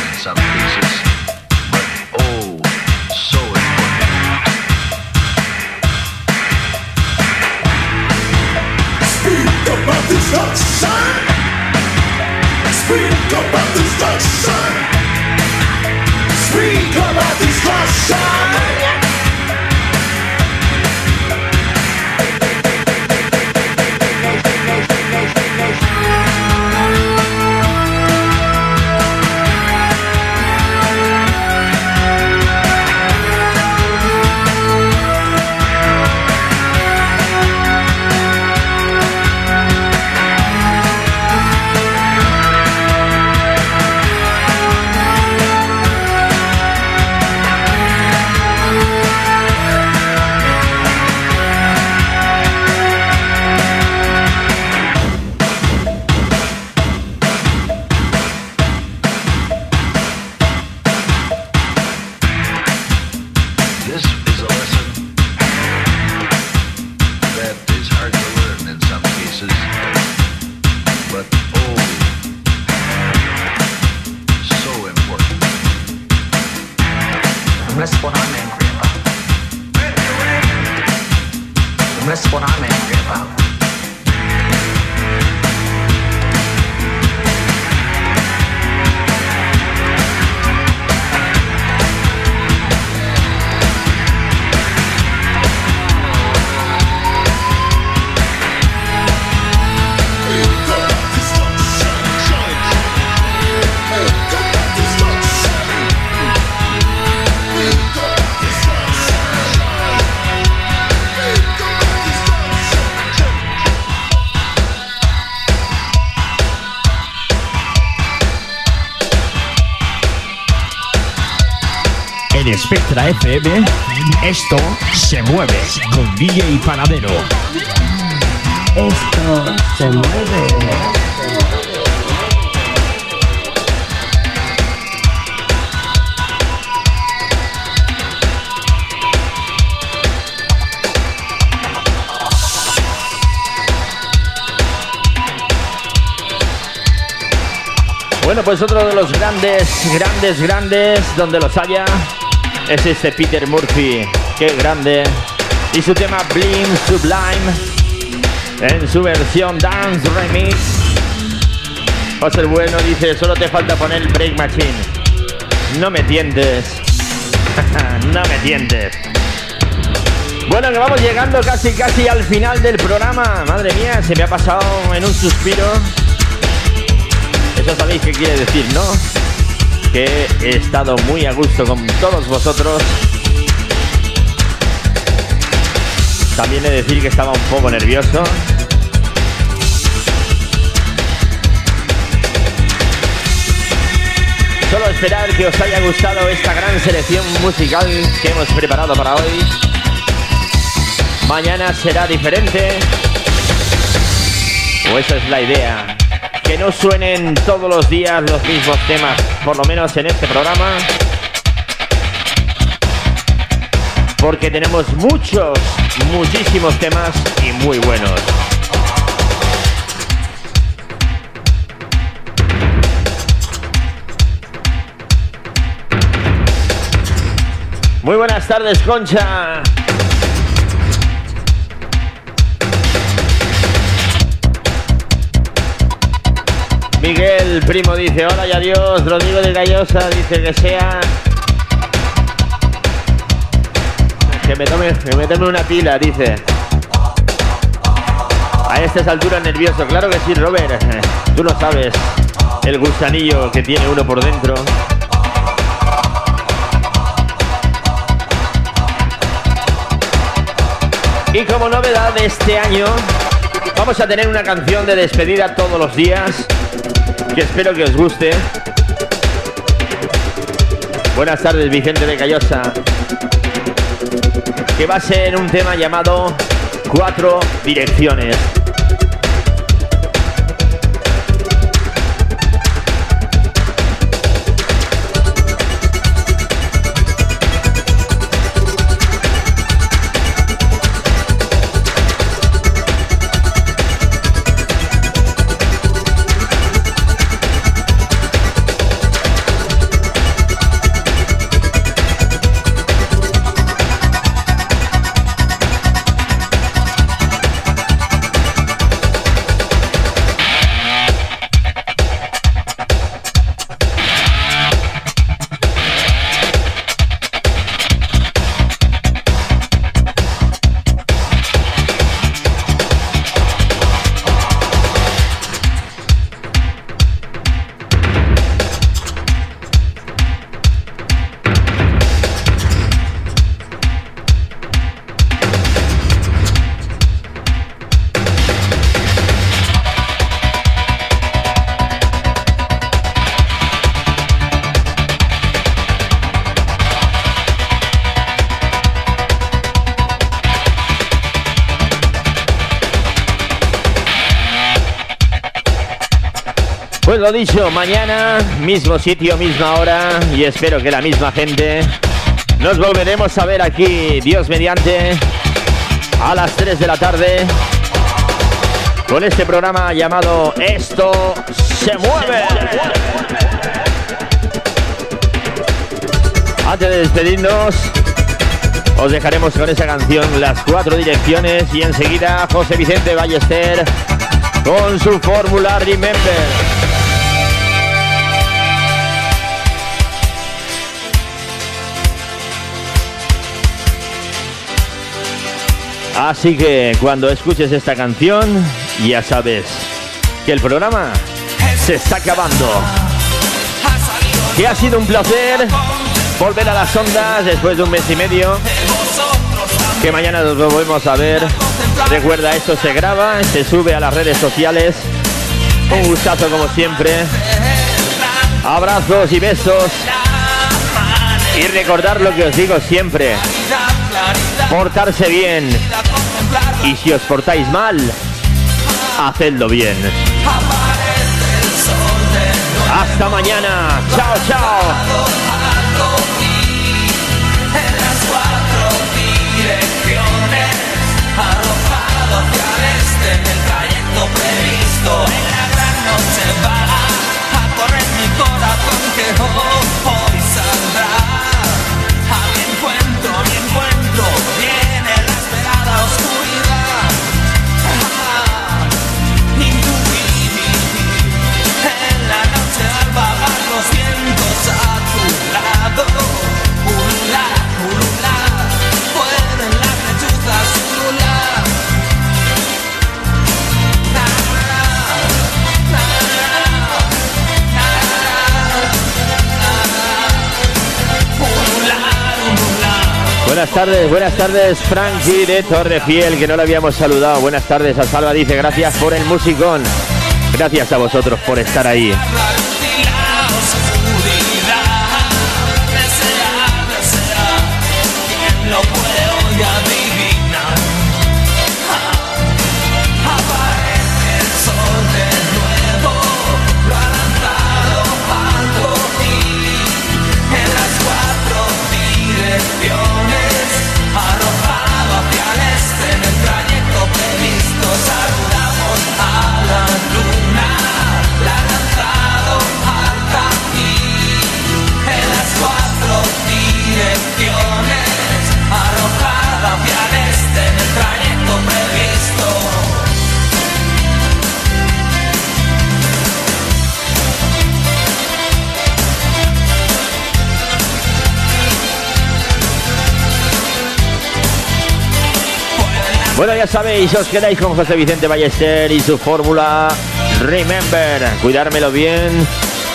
En Spectra FM, esto se mueve con DJ Panadero. Esto se mueve. Bueno, pues otro de los grandes, donde los haya, es este Peter Murphy, qué grande, y su tema Blim Sublime, en su versión Dance Remix. José el Bueno dice, solo te falta poner el Break Machine. No me tientes, no me tientes. Bueno, que vamos llegando casi al final del programa. Madre mía, se me ha pasado en un suspiro. Eso sabéis qué quiere decir, ¿no? Que he estado muy a gusto con todos vosotros. También he de decir que estaba un poco nervioso. Solo esperar que os haya gustado esta gran selección musical que hemos preparado para hoy. Mañana será diferente. O esa es la idea. Que no suenen todos los días los mismos temas, por lo menos en este programa, porque tenemos muchísimos temas y muy buenos. Muy buenas tardes, Concha. Miguel Primo dice, hola y adiós. Rodrigo de Gallosa dice que sea... Que me tome una pila, dice. A estas alturas nervioso. Claro que sí, Robert. Tú lo sabes. El gusanillo que tiene uno por dentro. Y como novedad de este año, Vamos a tener una canción de despedida todos los días, que espero que os guste. Buenas tardes, Vicente de Callosa. Que va a ser un tema llamado 4 direcciones. Pues lo dicho, mañana, mismo sitio, misma hora, y espero que la misma gente. Nos volveremos a ver aquí, Dios mediante, a las 3 de la tarde, con este programa llamado Esto se mueve. Antes de despedirnos, os dejaremos con esa canción, Las 4 direcciones, y enseguida José Vicente Ballester con su fórmula Remember. Así que cuando escuches esta canción, ya sabes que el programa se está acabando. Que ha sido un placer volver a las ondas después de un mes y medio. Que mañana nos volvemos a ver. Recuerda, esto se graba, se sube a las redes sociales. Un gustazo como siempre. Abrazos y besos. Y recordar lo que os digo siempre: portarse bien, y si os portáis mal, hacedlo bien. Hasta mañana. Chao, chao. Buenas tardes, Frankie de Torrefiel, que no lo habíamos saludado. Buenas tardes a Salva, dice: gracias por el musicón. Gracias a vosotros por estar ahí. Bueno, ya sabéis, os quedáis con José Vicente Ballester y su fórmula Remember. Cuidármelo bien,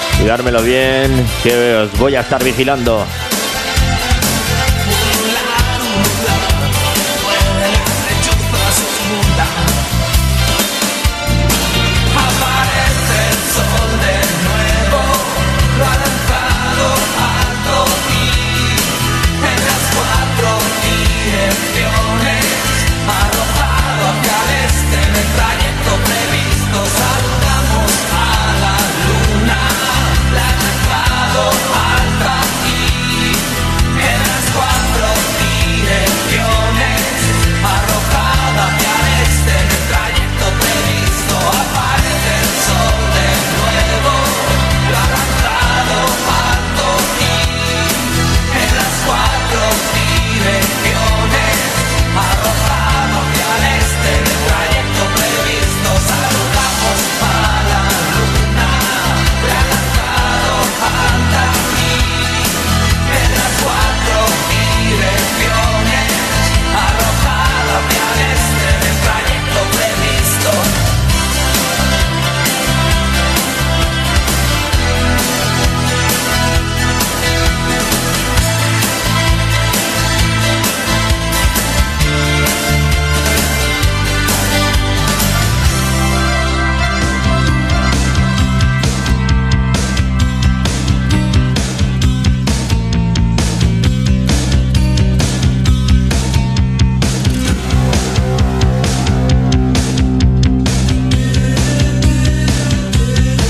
que os voy a estar vigilando.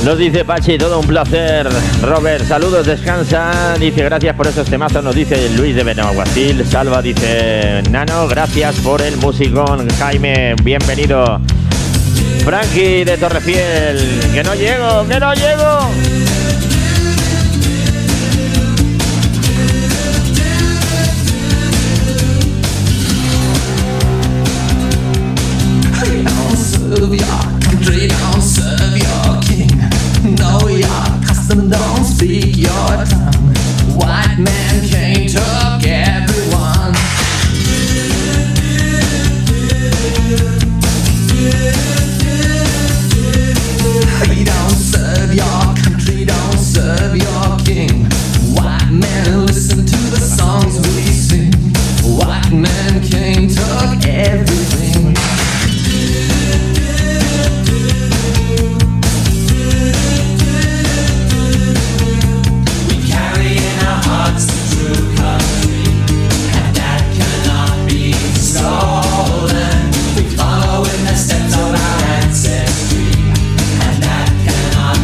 Nos dice Pachi, todo un placer. Robert, saludos, descansa. Dice, gracias por esos temazos. Nos dice Luis de Benaguasil. Salva, dice Nano, gracias por el musicón. Jaime, bienvenido. Frankie de Torrefiel, que no llego. Serve your country, don't serve your king. Know your custom, don't speak your tongue. White man can't